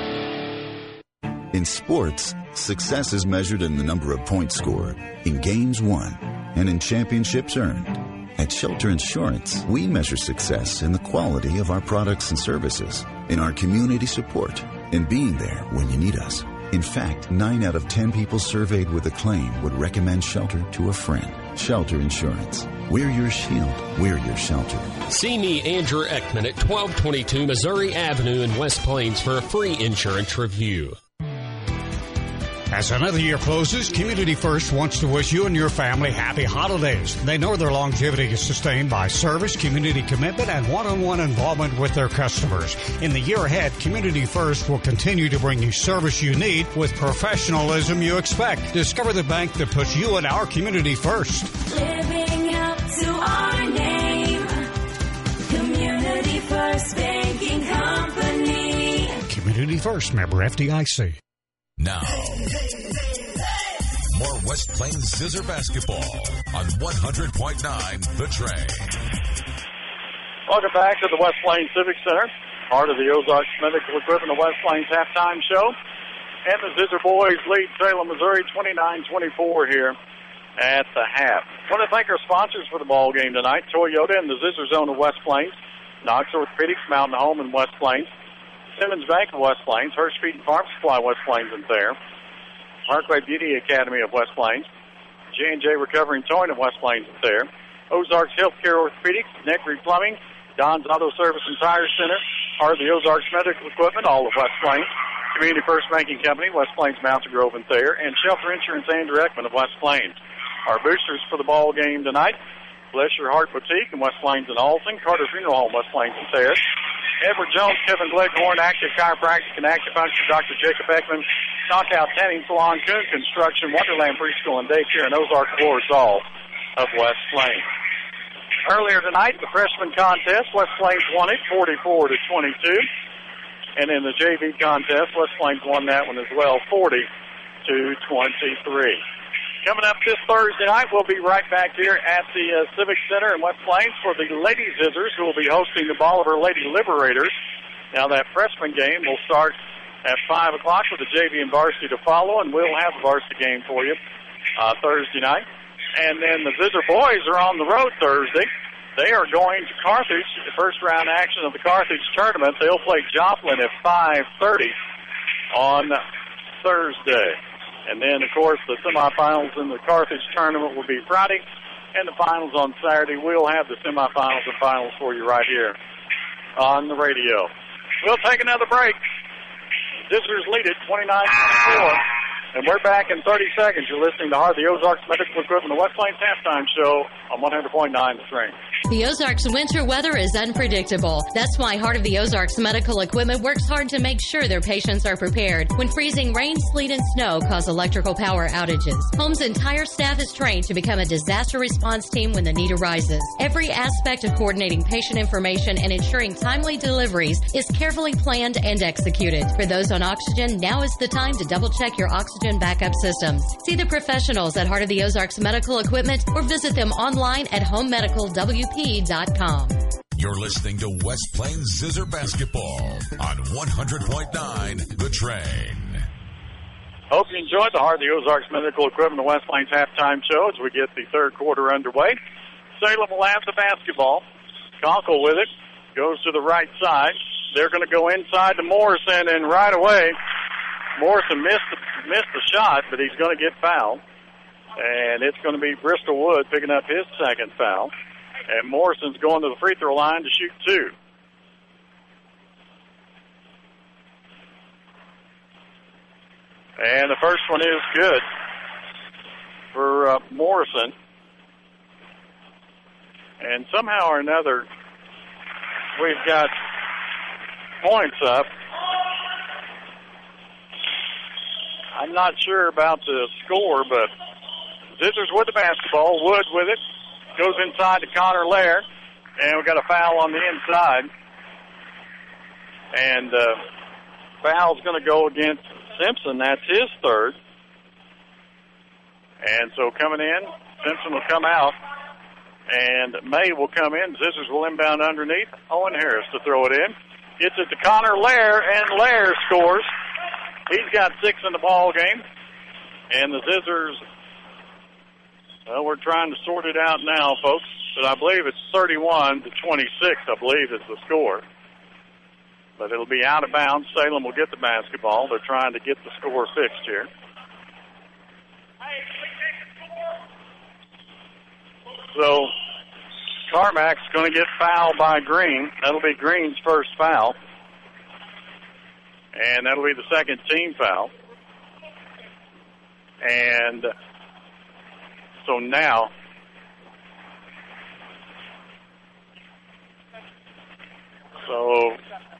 O: In sports, success is measured in the number of points scored, in games won, and in championships earned. At Shelter Insurance, we measure success in the quality of our products and services, in our community support, and being there when you need us. In fact, nine out of ten people surveyed with a claim would recommend Shelter to a friend. Shelter Insurance. We're your shield. We're your shelter.
D: See me, Andrew Ekman, at twelve twenty-two Missouri Avenue in West Plains for a free insurance review.
E: As another year closes, Community First wants to wish you and your family happy holidays. They know their longevity is sustained by service, community commitment, and one-on-one involvement with their customers. In the year ahead, Community First will continue to bring you service you need with professionalism you expect. Discover the bank that puts you and our community first.
F: Living up to our name, Community First Banking Company.
E: Community First, member F D I C.
A: Now, more West Plains Scissor basketball on one hundred point nine The Train.
B: Welcome back to the West Plains Civic Center, part of the Ozarks Medical Equipment of West Plains halftime show. And the Scissor boys lead Salem, Missouri, twenty-nine twenty-four here at the half. I want to thank our sponsors for the ball game tonight, Toyota and the Scissor Zone of West Plains, Knox Orthopedics, Mountain Home in West Plains, Simmons Bank of West Plains, Hirsch Feed and Farm Supply West Plains and Thayer, Parkway Beauty Academy of West Plains, J and J Recovery and Towing of West Plains and Thayer, Ozarks Healthcare Orthopedics, Negri Plumbing, Don's Auto Service and Tire Center, part of the Ozarks Medical Equipment, all of West Plains, Community First Banking Company, West Plains Mountain Grove and Thayer, and Shelter Insurance, Andrew Ekman of West Plains. Our boosters for the ball game tonight, Bless Your Heart Boutique in West Plains and Alton, Carter Funeral Home, West Plains and Terrace, Edward Jones, Kevin Gleghorn, Active Chiropractic and Acupuncture, Doctor Jacob Beckman, Knockout Tanning Salon, Coon Construction, Wonderland Preschool and Daycare, and Ozark Floors, all of West Plains. Earlier tonight, the freshman contest, West Plains won it forty-four to twenty-two. And in the J V contest, West Plains won that one as well, forty to twenty-three. Coming up this Thursday night, we'll be right back here at the uh, Civic Center in West Plains for the Lady Zizzers, who will be hosting the Bolivar Lady Liberators. Now, that freshman game will start at five o'clock with the J V and varsity to follow, and we'll have the varsity game for you uh, Thursday night. And then the Zizzer boys are on the road Thursday. They are going to Carthage, the first round action of the Carthage tournament. They'll play Joplin at five thirty on Thursday. And then, of course, the semifinals in the Carthage tournament will be Friday, and the finals on Saturday. We'll have the semifinals and finals for you right here on the radio. We'll take another break. Zizzers lead it twenty-nine twenty-four. And we're back in thirty seconds. You're listening to Heart of the Ozarks Medical Equipment, the West Plains Halftime Show on one hundred point nine The Train.
G: The Ozarks winter weather is unpredictable. That's why Heart of the Ozarks Medical Equipment works hard to make sure their patients are prepared when freezing rain, sleet, and snow cause electrical power outages. Home's entire staff is trained to become a disaster response team when the need arises. Every aspect of coordinating patient information and ensuring timely deliveries is carefully planned and executed. For those on oxygen, now is the time to double-check your oxygen backup systems. See the professionals at Heart of the Ozarks Medical Equipment or visit them online at home medical w p dot com.
A: You're listening to West Plains Zizzer Basketball on one hundred point nine The Train.
B: Hope you enjoyed the Heart of the Ozarks Medical Equipment the West Plains Halftime Show as we get the third quarter underway. Salem will have the basketball. Conkle with it. Goes to the right side. They're going to go inside to Morrison, and right away, Morrison missed the, missed the shot, but he's going to get fouled. And it's going to be Bristol Wood picking up his second foul. And Morrison's going to the free throw line to shoot two. And the first one is good for uh, Morrison. And somehow or another, we've got points up. I'm not sure about the score, but Zizzers with the basketball. Wood with it. Goes inside to Connor Lair. And we've got a foul on the inside. And uh, foul's going to go against Simpson. That's his third. And so coming in, Simpson will come out. And May will come in. Zizzers will inbound underneath. Owen Harris to throw it in. Gets it to Connor Lair, and Lair scores. He's got six in the ball game. And the Zizzers, well, we're trying to sort it out now, folks. But I believe it's thirty-one to twenty-six, I believe, is the score. But it'll be out of bounds. Salem will get the basketball. They're trying to get the score fixed here. So Carmack's going to get fouled by Green. That'll be Green's first foul. And that'll be the second team foul. And so now so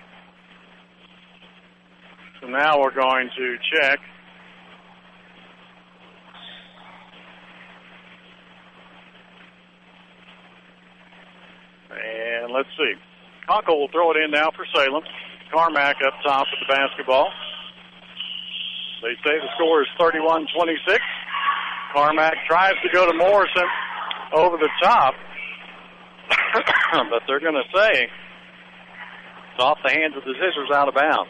B: so now we're going to check. And let's see. Conkle will throw it in now for Salem. Carmack up top with the basketball. They say the score is thirty-one twenty-six. Carmack tries to go to Morrison over the top. But they're going to say it's off the hands of the Zizzers, out of bounds.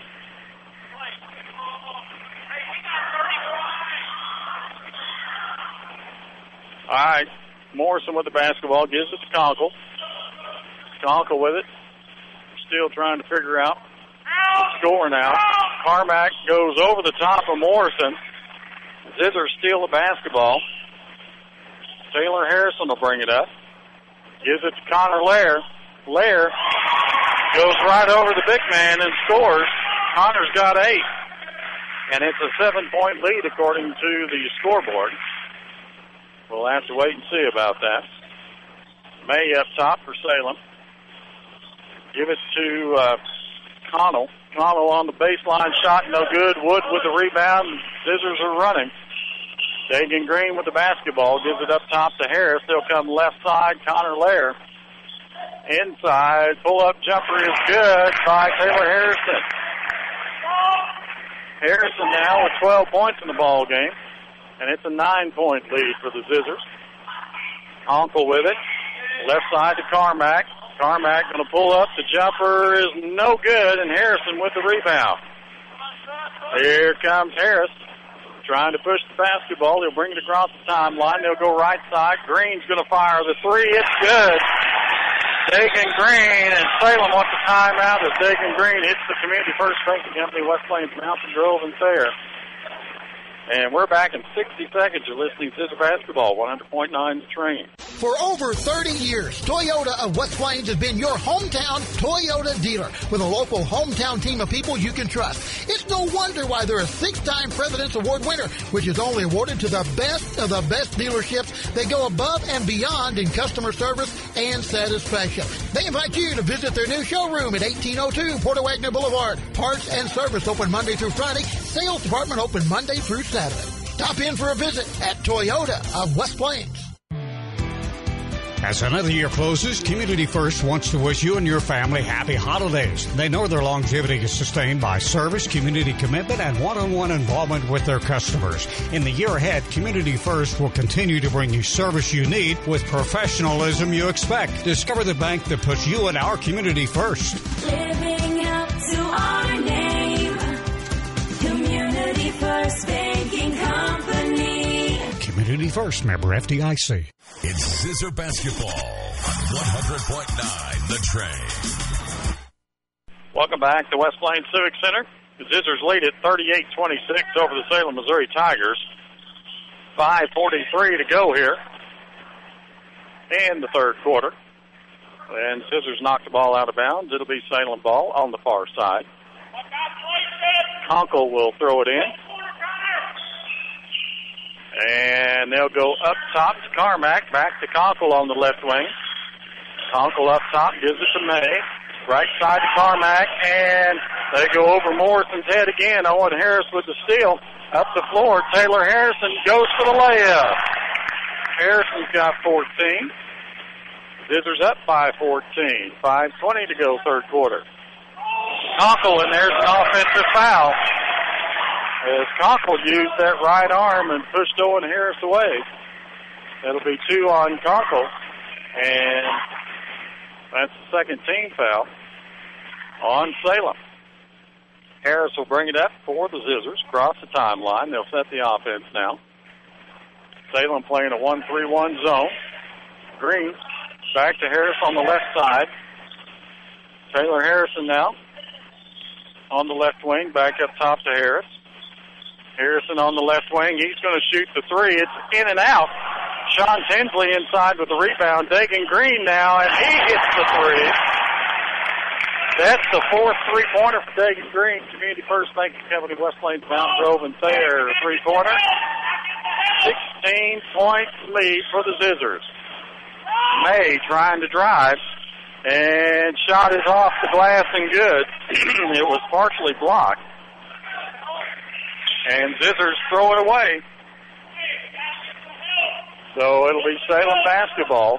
B: All right. Morrison with the basketball. Gives it to Conkle. Conkle with it. Still trying to figure out the score now. Carmack goes over the top of Morrison. Zizzers steal the basketball. Taylor Harrison will bring it up. Gives it to Connor Lair. Lair goes right over the big man and scores. Connor's got eight. And it's a seven-point lead according to the scoreboard. We'll have to wait and see about that. May up top for Salem. Give it to uh, Connell. Connell on the baseline shot, no good. Wood with the rebound. Scissors are running. Dagan Green with the basketball. Gives it up top to Harris. They'll come left side. Connor Lair. Inside. Pull-up jumper is good by Taylor Harrison. Harrison now with twelve points in the ball game. And it's a nine-point lead for the Scissors. Conkle with it. Left side to Carmack. Carmack going to pull up. The jumper is no good, and Harrison with the rebound. Here comes Harris trying to push the basketball. He'll bring it across the timeline. They'll go right side. Green's going to fire the three. It's good. Dagan Green, and Salem wants the timeout as Dagan Green hits the Community First Banking Company, West Plains Mountain Grove and Thayer. And we're back in sixty seconds. You're listening to Scissor Basketball, one hundred point nine The Train.
K: For over thirty years, Toyota of West Plains has been your hometown Toyota dealer with a local hometown team of people you can trust. It's no wonder why they're a six-time President's Award winner, which is only awarded to the best of the best dealerships. They go above and beyond in customer service and satisfaction. They invite you to visit their new showroom at eighteen oh two Porto Wagner Boulevard. Parts and service open Monday through Friday. Sales department open Monday through Saturday. Stop in for a visit at Toyota of West Plains.
E: As another year closes, Community First wants to wish you and your family happy holidays. They know their longevity is sustained by service, community commitment, and one-on-one involvement with their customers. In the year ahead, Community First will continue to bring you service you need with professionalism you expect. Discover the bank that puts you and our community first.
F: Living up to our name, Community First Banking Company.
E: Community First, member F D I C.
A: It's Scissor Basketball on one hundred point nine The Train.
B: Welcome back to West Plains Civic Center. The Scissors lead at thirty-eight twenty-six over the Salem, Missouri Tigers. five forty-three to go here in the third quarter. And Scissors knocked the ball out of bounds. It'll be Salem ball on the far side. Conkle will throw it in. And they'll go up top to Carmack, back to Conkle on the left wing. Conkle up top, gives it to May. Right side to Carmack, and they go over Morrison's head again. Owen Harris with the steal. Up the floor, Taylor Harrison goes for the layup. Harrison's got fourteen. Scissors up by fourteen. five twenty to go, third quarter. Conkle, and there's an offensive foul. As Conkle used that right arm and pushed Owen Harris away. That'll be two on Conkle, and that's the second team foul on Salem. Harris will bring it up for the Scissors, cross the timeline. They'll set the offense now. Salem playing a one three one zone. Green back to Harris on the left side. Taylor Harrison now on the left wing, back up top to Harris. Harrison on the left wing. He's going to shoot the three. It's in and out. Sean Tinsley inside with the rebound. Dagan Green now, and he hits the three. That's the fourth three-pointer for Dagan Green. Community First Banking Company, West Plains, Mountain Grove, and Thayer three-pointer. sixteen-point lead for the Scissors. May trying to drive, and shot is off the glass and good. It was partially blocked. And Scissors throw it away. So it'll be Salem basketball.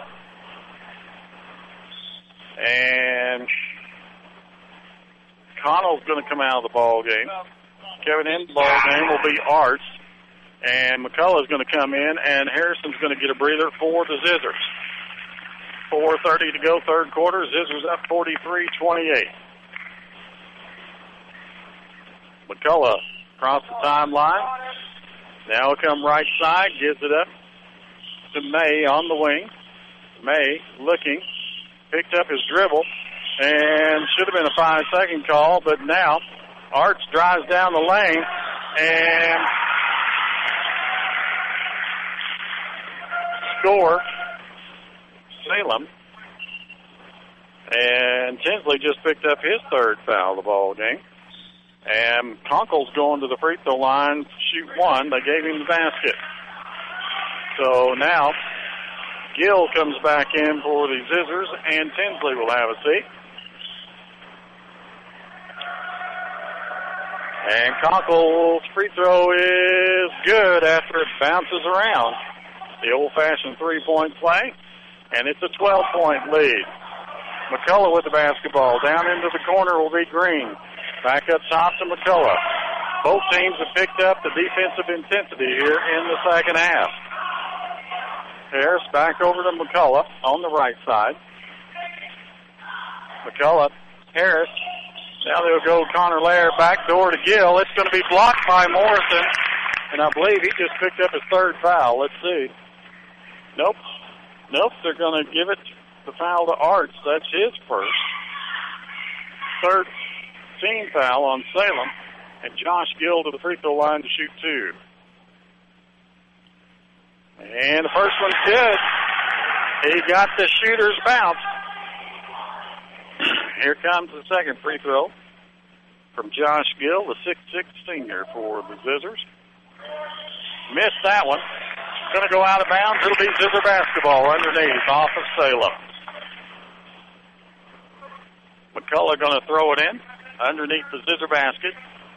B: And Connell's going to come out of the ball game. Kevin in the ball game will be Arts. And McCullough's going to come in, and Harrison's going to get a breather for the Scissors. four thirty to go, third quarter. Scissors up forty-three twenty-eight. McCullough across the timeline. Now he'll come right side, gives it up to May on the wing. May looking, picked up his dribble, and should have been a five-second call, but now Arts drives down the lane, and score Salem. And Tinsley just picked up his third foul of the ball game. And Conkle's going to the free throw line, shoot one. They gave him the basket. So now Gill comes back in for the Zizzers, and Tinsley will have a seat. And Conkle's free throw is good after it bounces around. The old-fashioned three-point play, and it's a twelve-point lead. McCullough with the basketball. Down into the corner will be Green. Back up top to McCullough. Both teams have picked up the defensive intensity here in the second half. Harris back over to McCullough on the right side. McCullough, Harris. Now they'll go Connor Lair back door to Gill. It's going to be blocked by Morrison, and I believe he just picked up his third foul. Let's see. Nope. Nope, they're going to give it the foul to Arts. That's his first. Third team foul on Salem, and Josh Gill to the free throw line to shoot two. And the first one's good. He got the shooter's bounce. Here comes the second free throw from Josh Gill, the six six senior for the Zizzers. Missed that one. Going to go out of bounds. It'll be Zizzer basketball underneath off of Salem. McCullough going to throw it in underneath the Zizzer basket.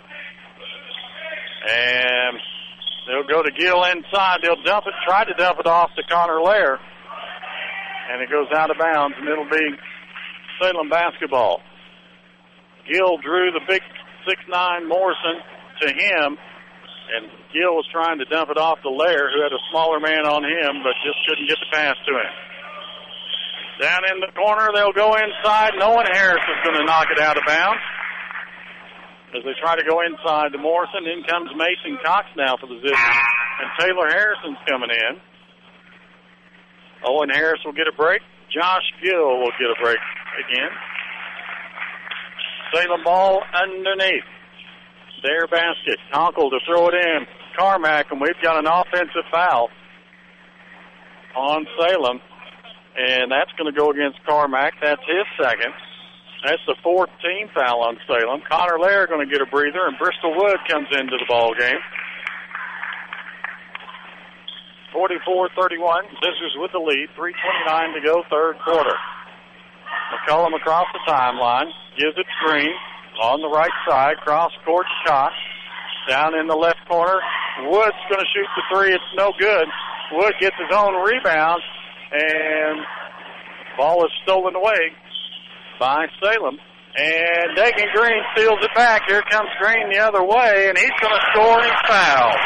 B: And they'll go to Gill inside. They'll dump it, try to dump it off to Connor Lair. And it goes out of bounds, and it'll be Salem basketball. Gill drew the big six nine Morrison to him, and Gill was trying to dump it off to Lair, who had a smaller man on him, but just couldn't get the pass to him. Down in the corner, they'll go inside. Nolan Harris is going to knock it out of bounds. As they try to go inside to Morrison, in comes Mason Cox now for the Zizzers, and Taylor Harrison's coming in. Owen Harris will get a break. Josh Gill will get a break again. Salem ball underneath their basket. Conkle to throw it in. Carmack, and we've got an offensive foul on Salem, and that's going to go against Carmack. That's his second. That's the fourth team foul on Salem. Connor Lair going to get a breather, and Bristol Wood comes into the ball game. forty-four thirty-one, Zizzers with the lead, three twenty-nine to go, third quarter. McCullum across the timeline, gives it to Green on the right side, cross court to Cox. Down in the left corner, Wood's going to shoot the three. It's no good. Wood gets his own rebound, and ball is stolen away by Salem. And Dagan Green steals it back. Here comes Green the other way, and he's going to score and he's fouled.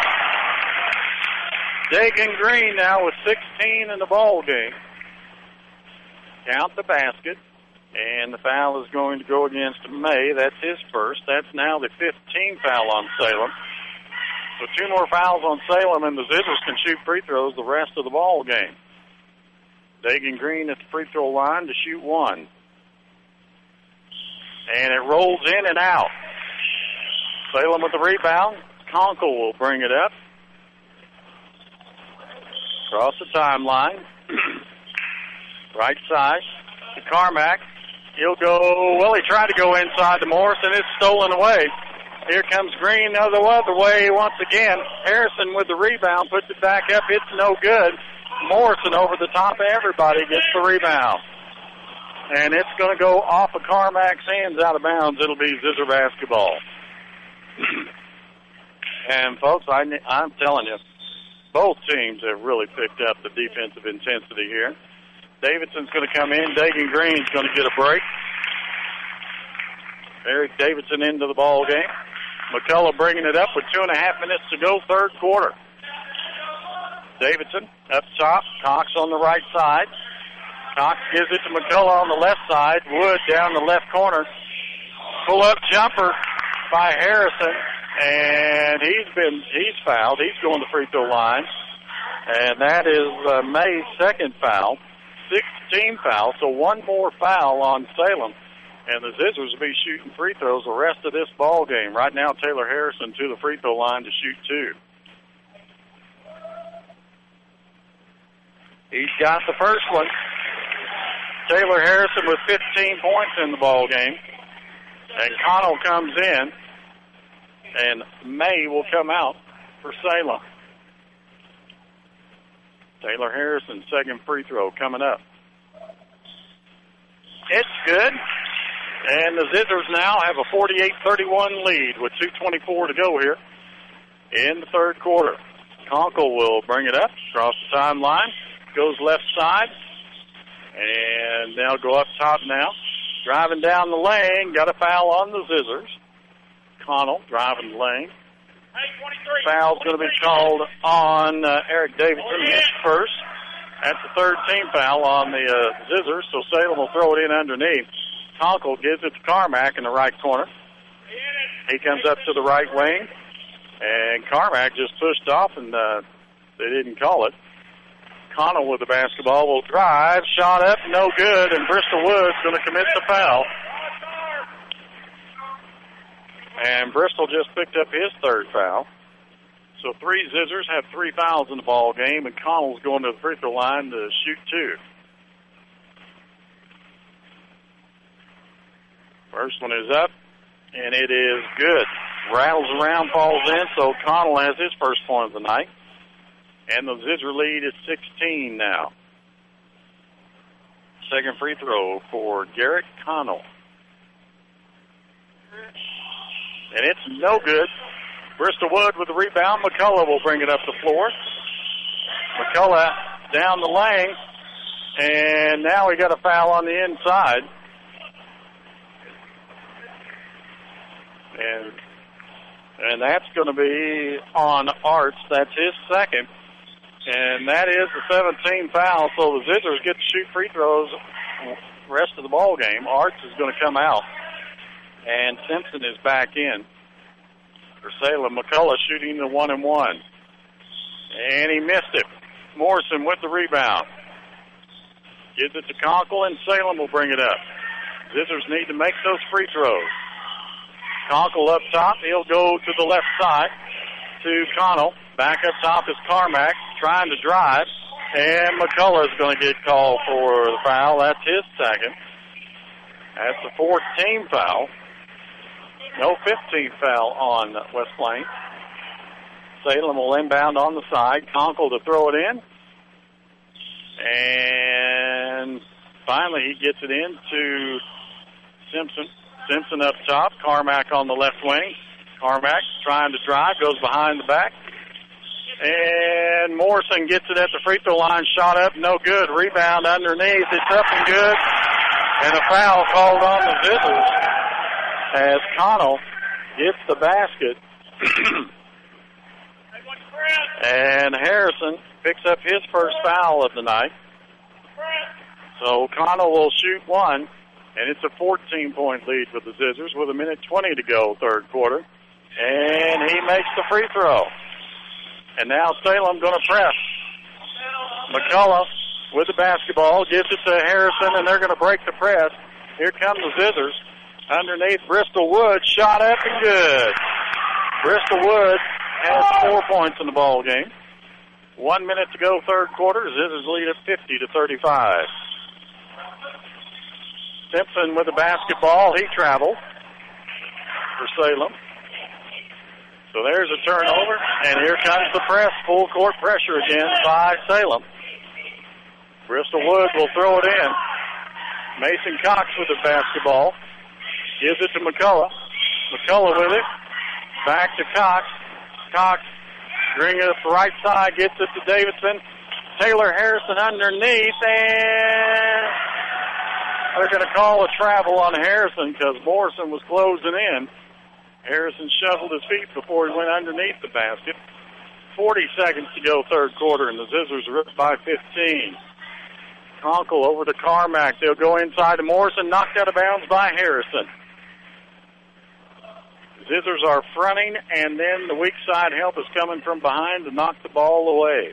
B: Dagan Green now with sixteen in the ball game. Count the basket, and the foul is going to go against May. That's his first. That's now the fifteenth foul on Salem. So two more fouls on Salem, and the Zizzers can shoot free throws the rest of the ball game. Dagan Green at the free throw line to shoot one. And it rolls in and out. Salem with the rebound. Conkle will bring it up. Across the timeline. Right side to Carmack. He'll go, well, he tried to go inside to Morrison. It's stolen away. Here comes Green the other way once again. Harrison with the rebound, puts it back up. It's no good. Morrison over the top of everybody gets the rebound. And it's going to go off of Carmack's hands out of bounds. It'll be Zizzer basketball. And, folks, I, I'm telling you, both teams have really picked up the defensive intensity here. Davidson's going to come in. Dagan Green's going to get a break. Eric Davidson into the ball game. McCullough bringing it up with two and a half minutes to go, third quarter. Davidson up top. Cox on the right side. Cox gives it to McCullough on the left side. Wood down the left corner. Pull-up jumper by Harrison. And he's been, he's fouled. He's going to the free throw line. And that is uh, May's second foul. sixteen foul, so one more foul on Salem. And the Zizzers will be shooting free throws the rest of this ball game. Right now, Taylor Harrison to the free throw line to shoot two. He's got the first one. Taylor Harrison with fifteen points in the ball game. And Connell comes in. And May will come out for Salem. Taylor Harrison, second free throw coming up. It's good. And the Zizzers now have a forty-eight thirty-one lead with two twenty-four to go here in the third quarter. Conkle will bring it up across the timeline. Goes left side. And they'll go up top now. Driving down the lane. Got a foul on the Zizzers. Connell driving the lane. Foul's going to be called on uh, Eric Davidson, his first. That's the third team foul on the uh, Zizzers, so Salem will throw it in underneath. Conkle gives it to Carmack in the right corner. He comes up to the right wing, and Carmack just pushed off, and uh, they didn't call it. Connell with the basketball will drive, shot up, no good, and Bristol Wood's going to commit the foul. And Bristol just picked up his third foul. So three Zizzers have three fouls in the ball game, and Connell's going to the free throw line to shoot two. First one is up, and it is good. Rattles around, falls in, so Connell has his first point of the night. And the Zizzer lead is sixteen now. Second free throw for Garrett Connell. And it's no good. Bristol Wood with the rebound. McCullough will bring it up the floor. McCullough down the lane. And now he got a foul on the inside. And and that's going to be on Arts. That's his second. And that is the seventeenth foul. So the Zizzers get to shoot free throws the rest of the ball game. Arts is going to come out. And Simpson is back in for Salem. McCullough shooting the one and one. And he missed it. Morrison with the rebound. Gives it to Conkle, and Salem will bring it up. Zizzers need to make those free throws. Conkle up top. He'll go to the left side to Connell. Back up top is Carmack trying to drive. And McCullough is going to get called for the foul. That's his second. That's the fourth team foul. No fifteenth foul on West Plains. Salem will inbound on the side. Conkle to throw it in. And finally he gets it in to Simpson. Simpson up top. Carmack on the left wing. Carmack trying to drive. Goes behind the back. And Morrison gets it at the free throw line. Shot up. No good. Rebound underneath. It's up and good. And a foul called on the Zizzers as Connell gets the basket. And Harrison picks up his first foul of the night. So Connell will shoot one, and it's a fourteen-point lead for the Zizzers with a minute twenty to go, third quarter. And he makes the free throw. And now Salem going to press. McCullough with the basketball, gives it to Harrison, and they're going to break the press. Here come the Zizzers. Underneath Bristol Wood, shot up and good. Bristol Wood has four points in the ball game. One minute to go, third quarter. Zizzers lead at fifty to thirty-five. Simpson with the basketball. He travels for Salem. So there's a turnover, and here comes the press. Full court pressure again by Salem. Bristol Wood will throw it in. Mason Cox with the basketball. Gives it to McCullough. McCullough with it. Back to Cox. Cox bringing it up the right side. Gets it to Davidson. Taylor Harrison underneath. And they're going to call a travel on Harrison because Morrison was closing in. Harrison shuffled his feet before he went underneath the basket. forty seconds to go, third quarter, and the Zizzers are up by fifteen. Conkle over to Carmack. They'll go inside to Morrison. Knocked out of bounds by Harrison. Zizzers are fronting, and then the weak side help is coming from behind to knock the ball away.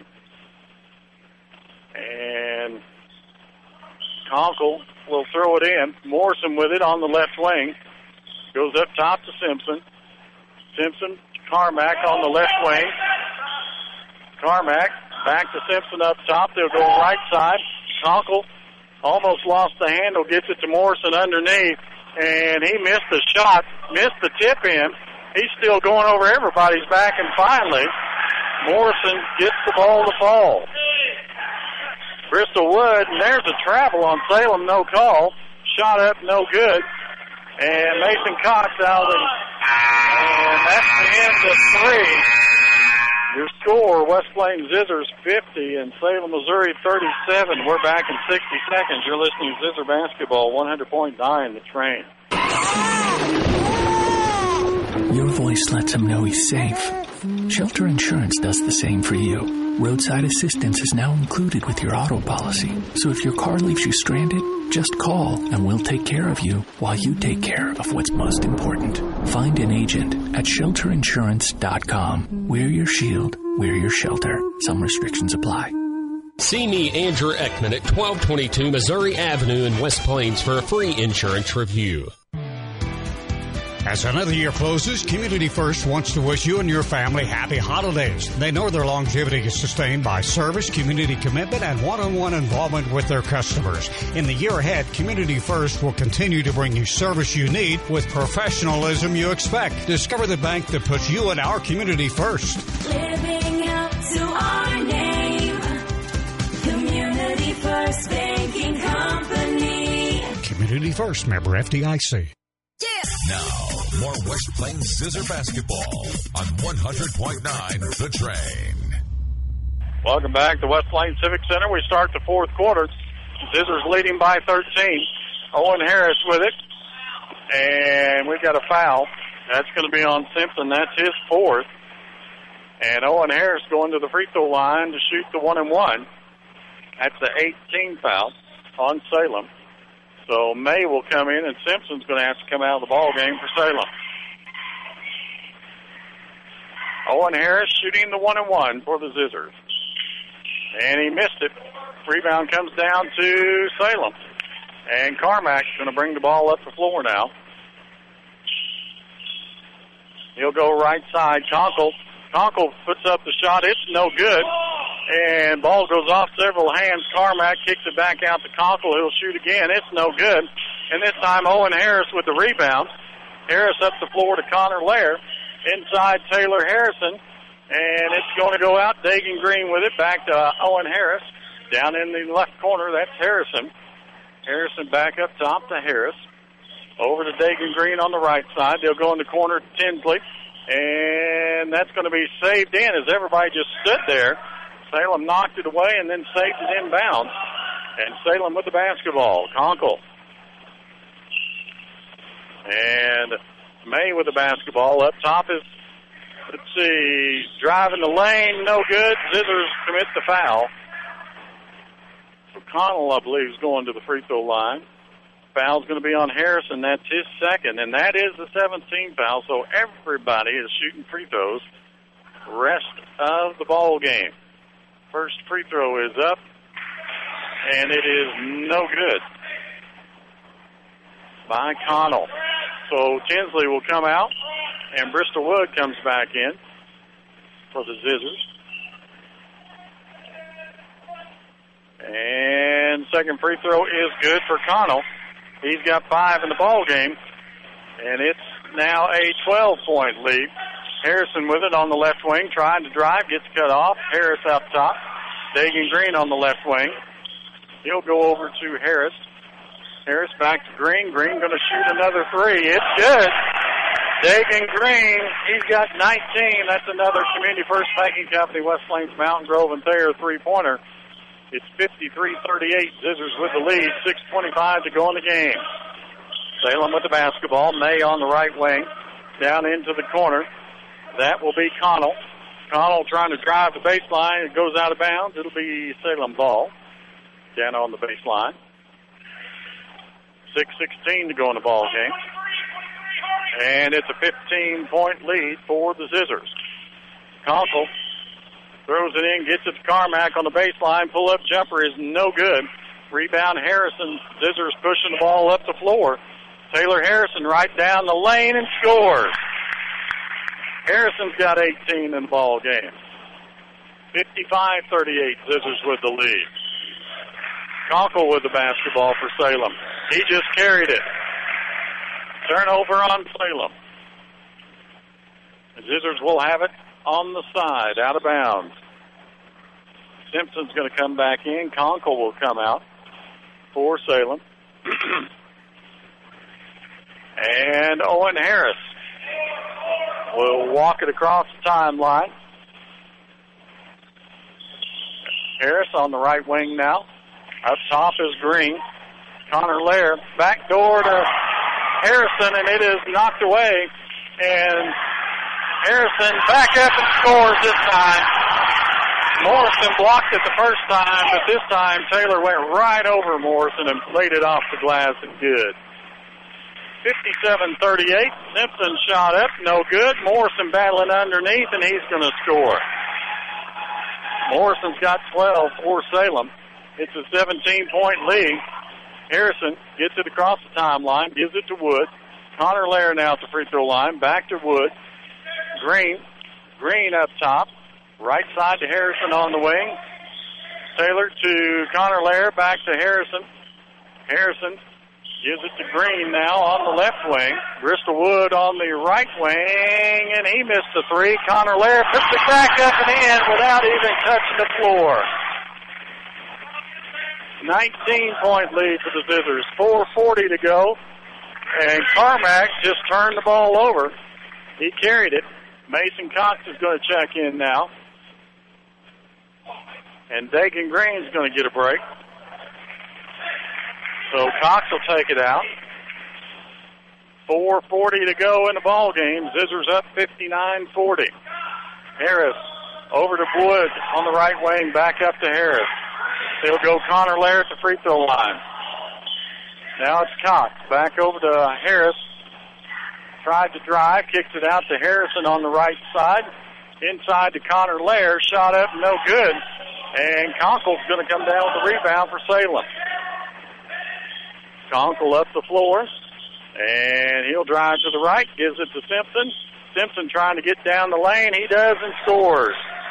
B: And Conkle will throw it in. Morrison with it on the left wing. Goes up top to Simpson. Simpson to Carmack on the left wing. Carmack back to Simpson up top. They'll go right side. Conkle almost lost the handle. Gets it to Morrison underneath. And he missed the shot. Missed the tip in. He's still going over everybody's back. And finally, Morrison gets the ball to fall. Bristol Wood, and there's a travel on Salem, no call. Shot up, no good. And Mason Cox out, and, and that's the end of three. Your score, West Plains Zizzers fifty and Salem, Missouri thirty-seven. We're back in sixty seconds. You're listening to Zizzer Basketball, one hundred point nine, The Train.
P: Your voice lets him know he's safe. Shelter Insurance does the same for you. Roadside assistance is now included with your auto policy. So if your car leaves you stranded, just call and we'll take care of you while you take care of what's most important. Find an agent at shelter insurance dot com. We're your shield. We're your shelter. Some restrictions apply.
D: See me, Andrew Ekman, at twelve twenty-two Missouri Avenue in West Plains for a free insurance review.
E: As another year closes, Community First wants to wish you and your family happy holidays. They know their longevity is sustained by service, community commitment, and one-on-one involvement with their customers. In the year ahead, Community First will continue to bring you service you need with professionalism you expect. Discover the bank that puts you and our community first.
F: Living up to our name. Community First Banking Company.
E: Community First, member F D I C.
A: Now, more West Plains Zizzer basketball on one hundred point nine The Train.
B: Welcome back to West Plains Civic Center. We start the fourth quarter. Zizzers leading by thirteen. Owen Harris with it. And we've got a foul. That's going to be on Simpson. That's his fourth. And Owen Harris going to the free throw line to shoot the one and one. That's the eighteenth foul on Salem. So May will come in, and Simpson's going to have to come out of the ball game for Salem. Owen Harris shooting the one and one for the Zizzers. And he missed it. Rebound comes down to Salem. And Carmack's going to bring the ball up the floor now. He'll go right side. Conkle. Conkle puts up the shot. It's no good. And ball goes off several hands. Carmack kicks it back out to Conkle. He'll shoot again. It's no good. And this time Owen Harris with the rebound. Harris up the floor to Connor Lair. Inside Taylor Harrison. And it's going to go out. Dagan Green with it. Back to Owen Harris. Down in the left corner, that's Harrison. Harrison back up top to Harris. Over to Dagan Green on the right side. They'll go in the corner to Tinsley. And that's going to be saved in as everybody just stood there. Salem knocked it away and then saved it inbounds. And Salem with the basketball. Conkle. And May with the basketball. Up top is, let's see, driving the lane, no good. Zizzers commit the foul. So Connell, I believe, is going to the free throw line. Foul's going to be on Harrison. That's his second, and that is the seventeenth foul. So everybody is shooting free throws rest of the ball game. First free throw is up, and it is no good by Connell. So Tinsley will come out, and Bristol Wood comes back in for the Zizzers. And second free throw is good for Connell. He's got five in the ball game, and it's now a twelve-point lead. Harrison with it on the left wing, trying to drive, gets cut off. Harris up top. Dagan Green on the left wing. He'll go over to Harris. Harris back to Green. Green going to shoot another three. It's good. Dagan Green, he's got nineteen. That's another Community First Banking Company, West Plains, Mountain Grove, and Thayer three-pointer. It's fifty-three thirty-eight. Zizzers with the lead. six twenty-five to go in the game. Salem with the basketball. May on the right wing. Down into the corner. That will be Connell. Connell trying to drive the baseline. It goes out of bounds. It'll be Salem ball. Down on the baseline. six sixteen to go in the ball game. And it's a fifteen-point lead for the Zizzers. Conkle throws it in, gets it to Carmack on the baseline. Pull-up jumper is no good. Rebound Harrison. Zizzers pushing the ball up the floor. Taylor Harrison right down the lane and scores. Harrison's got eighteen in the ball game. fifty-five thirty-eight, Zizzers with the lead. Conkle with the basketball for Salem. He just carried it. Turnover on Salem. The Zizzers will have it on the side, out of bounds. Simpson's going to come back in. Conkle will come out for Salem. And Owen Harris will walk it across the timeline. Harris on the right wing now. Up top is Green. Connor Lair, back door to Harrison, and it is knocked away. And Harrison back up and scores this time. Morrison blocked it the first time, but this time Taylor went right over Morrison and played it off the glass and good. fifty-seven thirty-eight. Simpson shot up, no good. Morrison battling underneath, and he's going to score. Morrison's got twelve for Salem. It's a seventeen-point lead. Harrison gets it across the timeline, gives it to Wood. Connor Lair now at the free throw line, back to Wood. Green, Green up top, right side to Harrison on the wing. Taylor to Connor Lair, back to Harrison. Harrison gives it to Green now on the left wing. Bristol Wood on the right wing, and he missed the three. Connor Lair puts it back up and in without even touching the floor. nineteen-point lead for the Scissors. four forty to go, and Carmack just turned the ball over. He carried it. Mason Cox is going to check in now. And Dagan Green's going to get a break. So Cox will take it out. four forty to go in the ball game. Scissors up fifty-nine forty. Harris over to Wood on the right wing, back up to Harris. He'll go Connor Lair at the free throw line. Now it's Cox back over to Harris. Tried to drive, kicks it out to Harrison on the right side. Inside to Connor Lair, shot up, no good. And Conkle's going to come down with the rebound for Salem. Conkle up the floor, and he'll drive to the right, gives it to Simpson. Simpson trying to get down the lane. He does and scores.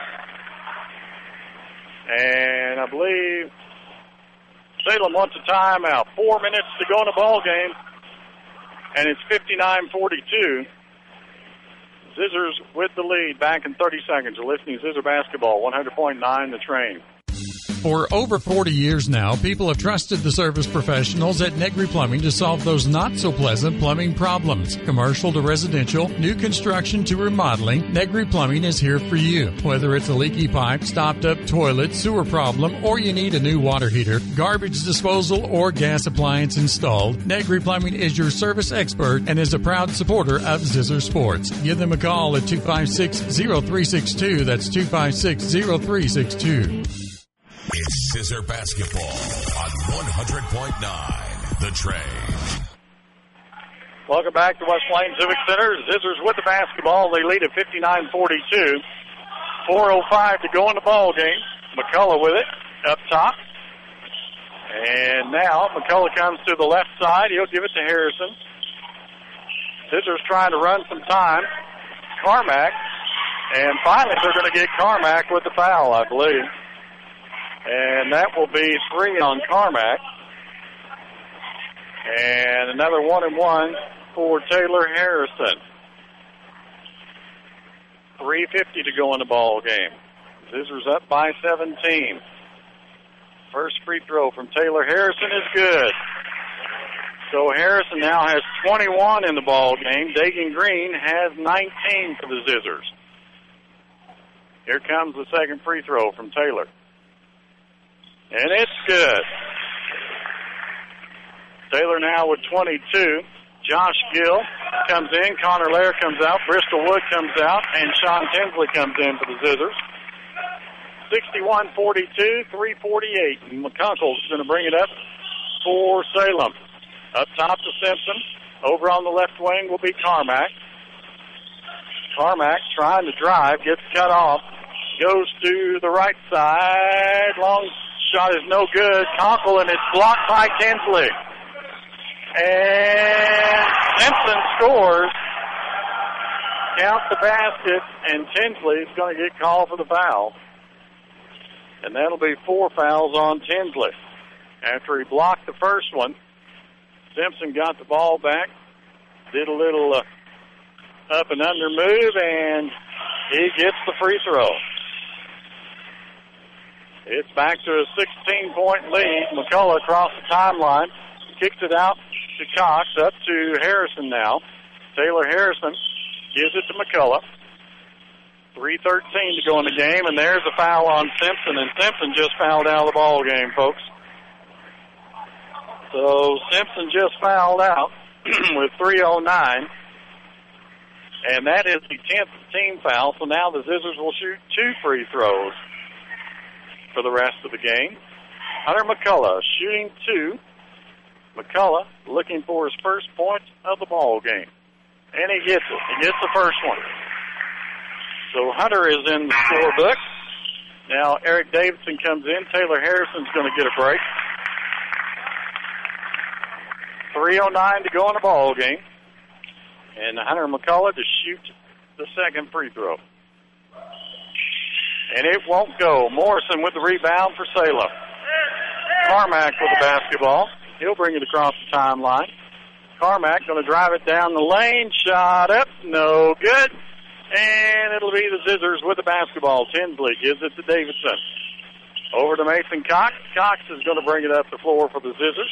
B: And I believe Salem wants a timeout. Four minutes to go in the ball game, and it's fifty-nine forty-two. Scissors with the lead. Back in thirty seconds. You're listening to Scissor Basketball, one hundred point nine The Train.
M: For over forty years now, people have trusted the service professionals at Negri Plumbing to solve those not-so-pleasant plumbing problems. Commercial to residential, new construction to remodeling, Negri Plumbing is here for you. Whether it's a leaky pipe, stopped-up toilet, sewer problem, or you need a new water heater, garbage disposal, or gas appliance installed, Negri Plumbing is your service expert and is a proud supporter of Scissor Sports. Give them a call at two five six, zero three six two. That's two five six, zero three six two.
A: It's Scissor Basketball on one hundred point nine The Train.
B: Welcome back to West Plains Civic Center. Scissors with the basketball. They lead at fifty-nine forty-two. four oh five to go in the ball game. McCullough with it up top. And now McCullough comes to the left side. He'll give it to Harrison. Scissors trying to run some time. Carmack. And finally they're going to get Carmack with the foul, I believe. And that will be three on Carmack. And another one and one for Taylor Harrison. three fifty to go in the ball game. Scissors up by seventeen. First free throw from Taylor Harrison is good. So Harrison now has twenty-one in the ball game. Dagan Green has nineteen for the Scissors. Here comes the second free throw from Taylor. And it's good. Taylor now with twenty-two. Josh Gill comes in. Connor Lair comes out. Bristol Wood comes out. And Sean Tinsley comes in for the Scissors. sixty-one forty-two, three forty-eight. And McCunkle's going to bring it up for Salem. Up top to Simpson. Over on the left wing will be Carmack. Carmack trying to drive. Gets cut off. Goes to the right side. Long shot is no good. Conkle, and it's blocked by Tinsley. And Simpson scores. Counts the basket, and Tinsley is going to get called for the foul. And that'll be four fouls on Tinsley. After he blocked the first one, Simpson got the ball back, did a little uh, up and under move, and he gets the free throw. It's back to a sixteen-point lead. McCullough across the timeline. Kicks it out to Cox, up to Harrison now. Taylor Harrison gives it to McCullough. three thirteen to go in the game, and there's a foul on Simpson, and Simpson just fouled out of the ball game, folks. So Simpson just fouled out with three oh nine, and that is the tenth team foul. So now the Zizzers will shoot two free throws for the rest of the game. Hunter McCullough shooting two. McCullough looking for his first point of the ball game. And he gets it. He gets the first one. So Hunter is in the scorebook. Now Eric Davidson comes in. Taylor Harrison's going to get a break. three oh nine to go in the ball game. And Hunter McCullough to shoot the second free throw. And it won't go. Morrison with the rebound for Salem. Carmack with the basketball. He'll bring it across the timeline. Carmack going to drive it down the lane. Shot up. No good. And it'll be the Zizzers with the basketball. Tinsley gives it to Davidson. Over to Mason Cox. Cox is going to bring it up the floor for the Zizzers.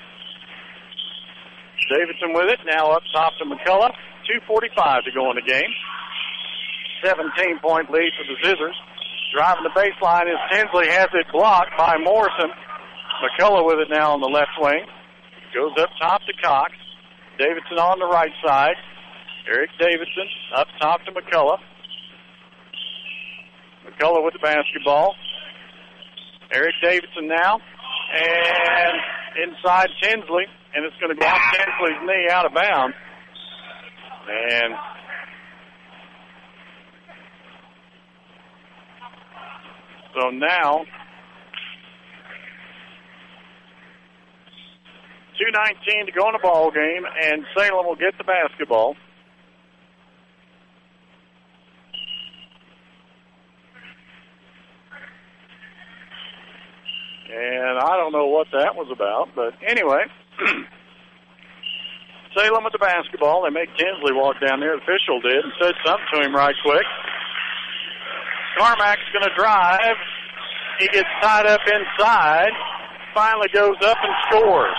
B: Davidson with it. Now up top to McCullough. two forty-five to go in the game. seventeen-point lead for the Zizzers. Driving the baseline is Tinsley. Has it blocked by Morrison. McCullough with it now on the left wing. Goes up top to Cox. Davidson on the right side. Eric Davidson up top to McCullough. McCullough with the basketball. Eric Davidson now. And inside Tinsley. And it's going to go off Tinsley's knee out of bounds. And so now two nineteen to go in the ball game, and Salem will get the basketball. And I don't know what that was about, but anyway, Salem with the basketball. They make Tinsley walk down there. The official did and said something to him right quick. Carmack's going to drive. He gets tied up inside. Finally goes up and scores.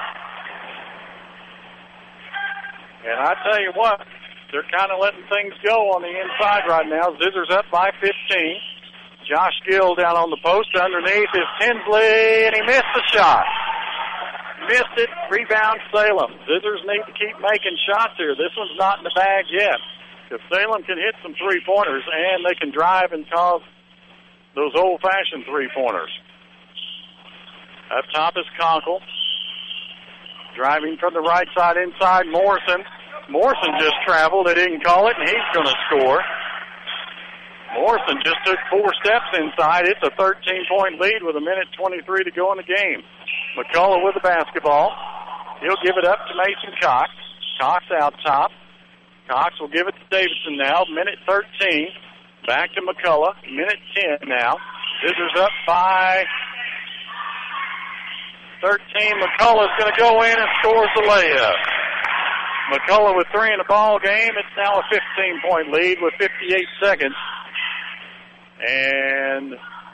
B: And I tell you what, they're kind of letting things go on the inside right now. Zizzers up by fifteen. Josh Gill down on the post. Underneath is Tinsley, and he missed the shot. Missed it. Rebound Salem. Zizzers need to keep making shots here. This one's not in the bag yet. If Salem can hit some three-pointers, and they can drive and cause those old-fashioned three-pointers. Up top is Conkle. Driving from the right side inside, Morrison. Morrison just traveled. They didn't call it, and he's going to score. Morrison just took four steps inside. It's a thirteen-point lead with a minute twenty-three to go in the game. McCullough with the basketball. He'll give it up to Mason Cox. Cox out top. Cox will give it to Davidson now. Minute thirteen. Back to McCullough. Minute ten now. Zizzers up by thirteen. McCullough's going to go in and scores the layup. McCullough with three in the ball game. It's now a fifteen-point lead with fifty-eight seconds. And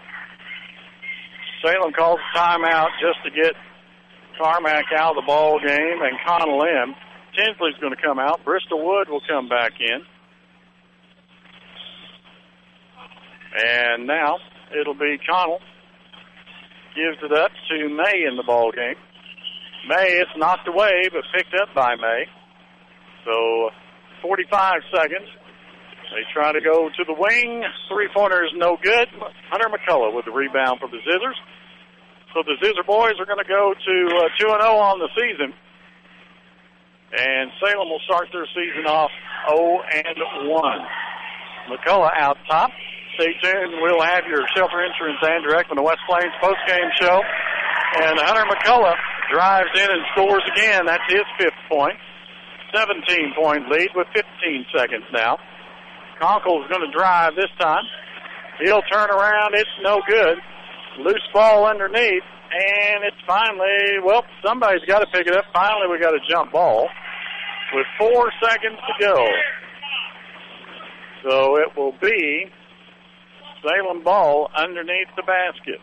B: Salem calls a timeout just to get Carmack out of the ball game and Connell in. Tinsley's going to come out. Bristol Wood will come back in. And now it'll be Connell. Gives it up to May in the ball game. May, it's knocked away, but picked up by May. So forty-five seconds. They try to go to the wing. Three-pointer is no good. Hunter McCullough with the rebound for the Zizzers. So the Zizzer boys are going to go to uh, two and oh on the season. And Salem will start their season off oh and one. McCullough out top. Stay tuned. We'll have your Shelter Insurance and Direct on the West Plains postgame show. And Hunter McCullough drives in and scores again. That's his fifth point. seventeen-point lead with fifteen seconds now. Conkle's going to drive this time. He'll turn around. It's no good. Loose ball underneath. And it's finally, well, somebody's got to pick it up. Finally, we got a jump ball with four seconds to go. So it will be Salem ball underneath the basket.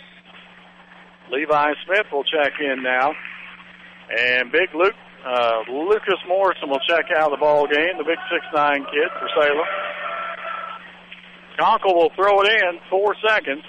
B: Levi Smith will check in now. And Big Luke, uh, Lucas Morrison will check out of the ball game, the big six nine kid for Salem. Conkle will throw it in, four seconds.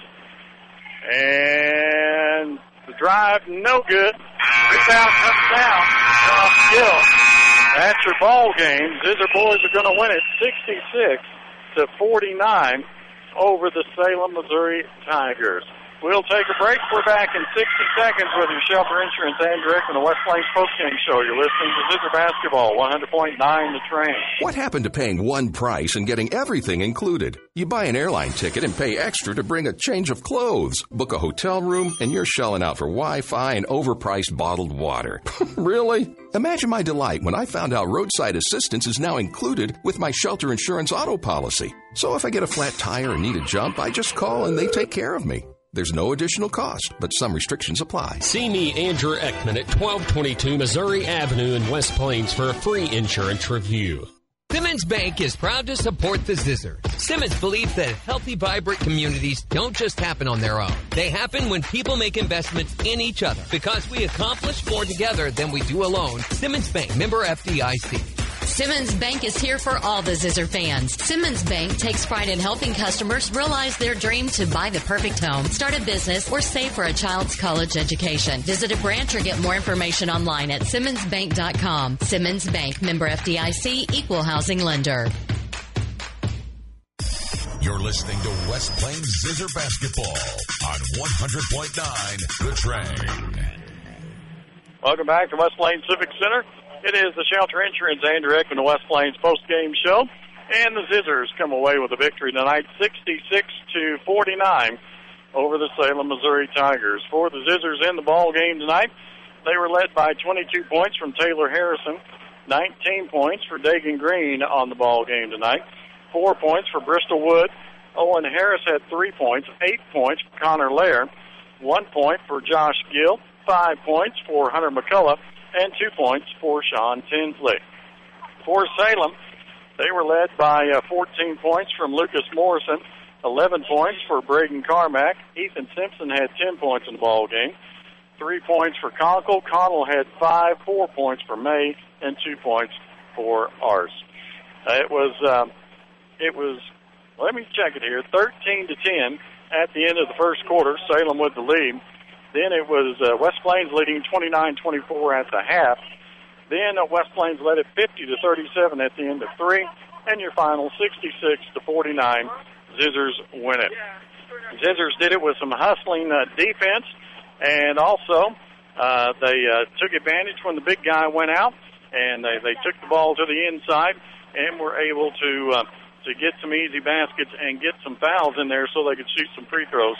B: And the drive, no good. Rebound comes down. Skill. That's your ball game. Zizzer boys are going to win it sixty-six to forty-nine over the Salem, Missouri Tigers. We'll take a break. We're back in sixty seconds with your Shelter Insurance and Direct on the West Plains Postgame Show. You're listening to Zizzer Basketball, one hundred point nine The Train.
C: What happened to paying one price and getting everything included? You buy an airline ticket and pay extra to bring a change of clothes, book a hotel room, and you're shelling out for Wi-Fi and overpriced bottled water. Really? Imagine my delight when I found out roadside assistance is now included with my Shelter Insurance auto policy. So if I get a flat tire and need a jump, I just call and they take care of me. There's no additional cost, but some restrictions apply.
D: See me, Andrew Ekman, at twelve twenty-two Missouri Avenue in West Plains for a free insurance review.
L: Simmons Bank is proud to support the Zizzer. Simmons believes that healthy, vibrant communities don't just happen on their own. They happen when people make investments in each other. Because we accomplish more together than we do alone. Simmons Bank, member F D I C.
G: Simmons Bank is here for all the Zizzer fans. Simmons Bank takes pride in helping customers realize their dream to buy the perfect home, start a business, or save for a child's college education. Visit a branch or get more information online at simmons bank dot com. Simmons Bank, member F D I C, equal housing lender.
A: You're listening to West Plains Zizzer Basketball on one hundred point nine The Train.
B: Welcome back to West Plains Civic Center. It is the Shelter Insurance and Direct from the West Plains post-game show. And the Zizzers come away with a victory tonight, sixty-six to forty-nine over the Salem, Missouri Tigers. For the Zizzers in the ball game tonight, they were led by twenty-two points from Taylor Harrison, nineteen points for Dagan Green on the ball game tonight, four points for Bristol Wood. Owen Harris had three points, eight points for Connor Lair, one point for Josh Gill, five points for Hunter McCullough, and two points for Sean Tinsley. For Salem, they were led by uh, fourteen points from Lucas Morrison, eleven points for Braden Carmack. Ethan Simpson had ten points in the ball game, three points for Conkle. Connell had five, four points for May, and two points for Ars. Uh, it was, um, it was. Let me check it here. thirteen to ten at the end of the first quarter. Salem with the lead. Then it was uh, West Plains leading twenty-nine twenty-four at the half. Then uh, West Plains led it fifty to thirty-seven at the end of three. And your final sixty-six to forty-nine. Zizzers win it. Zizzers did it with some hustling uh, defense. And also uh, they uh, took advantage when the big guy went out. And they, they took the ball to the inside and were able to, uh, to get some easy baskets and get some fouls in there so they could shoot some free throws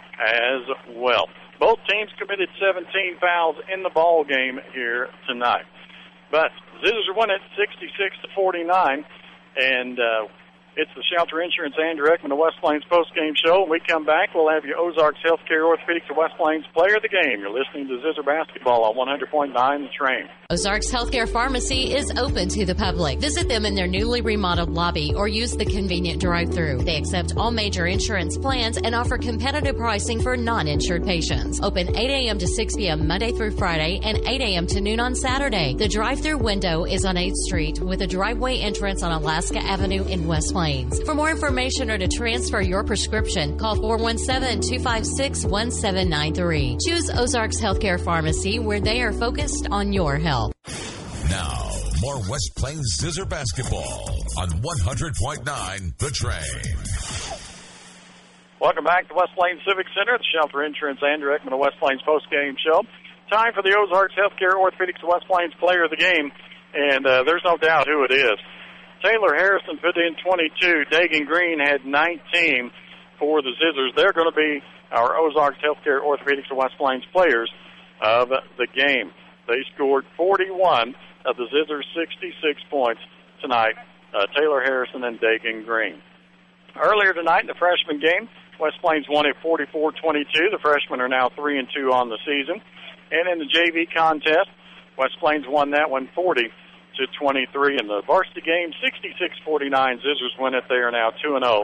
B: as well. Both teams committed seventeen fouls in the ball game here tonight. But Zizzers won it sixty-six to forty-nine, and uh, it's the Shelter Insurance and Direct from the West Plains post-game show. When we come back, we'll have your Ozarks Healthcare Orthopedics of West Plains player of the game. You're listening to Zizzer Basketball on one hundred point nine The Train.
G: Ozarks Healthcare Pharmacy is open to the public. Visit them in their newly remodeled lobby or use the convenient drive-thru. They accept all major insurance plans and offer competitive pricing for non-insured patients. Open eight a.m. to six p.m. Monday through Friday and eight a.m. to noon on Saturday. The drive-thru window is on eighth Street with a driveway entrance on Alaska Avenue in West Plains. For more information or to transfer your prescription, call four one seven, two five six, one seven nine three. Choose Ozarks Healthcare Pharmacy where they are focused on your health.
A: Now, more West Plains Zizzer Basketball on one hundred point nine The Train.
B: Welcome back to West Plains Civic Center, the Shelter Insurance and Direct from the West Plains post-game show. Time for the Ozarks Healthcare Orthopedics of West Plains player of the game, and uh, there's no doubt who it is. Taylor Harrison put in twenty-two. Dagan Green had nineteen for the Zizzers. They're going to be our Ozarks Healthcare Orthopedics of West Plains players of the game. They scored forty-one of the Zizzers' sixty-six points tonight, uh, Taylor Harrison and Dagan Green. Earlier tonight in the freshman game, West Plains won at forty-four twenty-two. The freshmen are now three and two on the season. And in the J V contest, West Plains won that one forty to twenty-three. In the varsity game, sixty-six forty-nine. Zizzers win it. They are now two and oh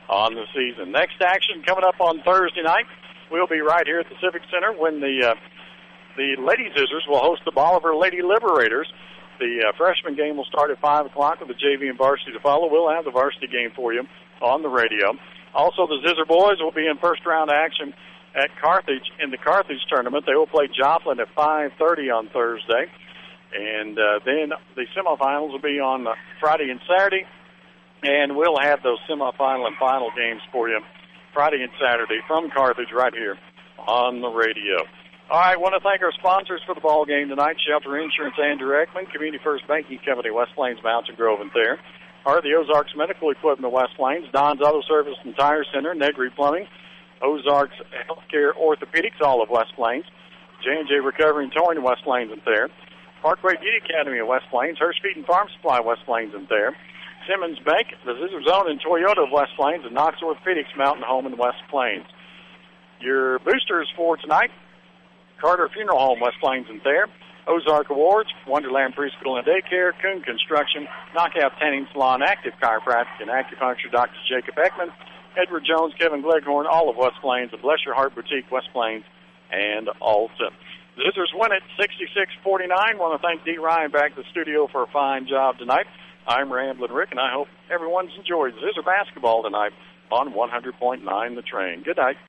B: on the season. Next action coming up on Thursday night. We'll be right here at the Civic Center when the uh, the Lady Scissors will host the Bolivar Lady Liberators. The uh, freshman game will start at five o'clock with the J V and varsity to follow. We'll have the varsity game for you on the radio. Also, the Scissor boys will be in first-round action at Carthage in the Carthage tournament. They will play Joplin at five thirty on Thursday. And uh, then the semifinals will be on uh, Friday and Saturday. And we'll have those semifinal and final games for you Friday and Saturday from Carthage right here on the radio. All right, I want to thank our sponsors for the ball game tonight, Shelter Insurance, Andrew Ekman, Community First Banking Company, West Plains, Mountain Grove, and there. Are the Ozarks Medical Equipment of West Plains, Don's Auto Service and Tire Center, Negri Plumbing, Ozarks Healthcare Orthopedics, all of West Plains, J and J Recovery and Towing, West Plains, and there. Parkway Beauty Academy of West Plains, Hurst Feed and Farm Supply, West Plains, and there. Simmons Bank, the Scissor Zone, and Toyota of West Plains, and Knox Orthopedics, Mountain Home in West Plains. Your boosters for tonight, Carter Funeral Home, West Plains, and there. Ozark Awards, Wonderland Preschool and Daycare, Coon Construction, Knockout Tanning Salon, Active Chiropractic and Acupuncture, Doctor Jacob Ekman, Edward Jones, Kevin Gleghorn, all of West Plains, and Bless Your Heart Boutique, West Plains, and Alta. The Scissors win it sixty-six forty-nine. Want to thank Dee Ryan back to the studio for a fine job tonight. I'm Ramblin' Rick, and I hope everyone's enjoyed Scissor basketball tonight on one hundred point nine The Train. Good night.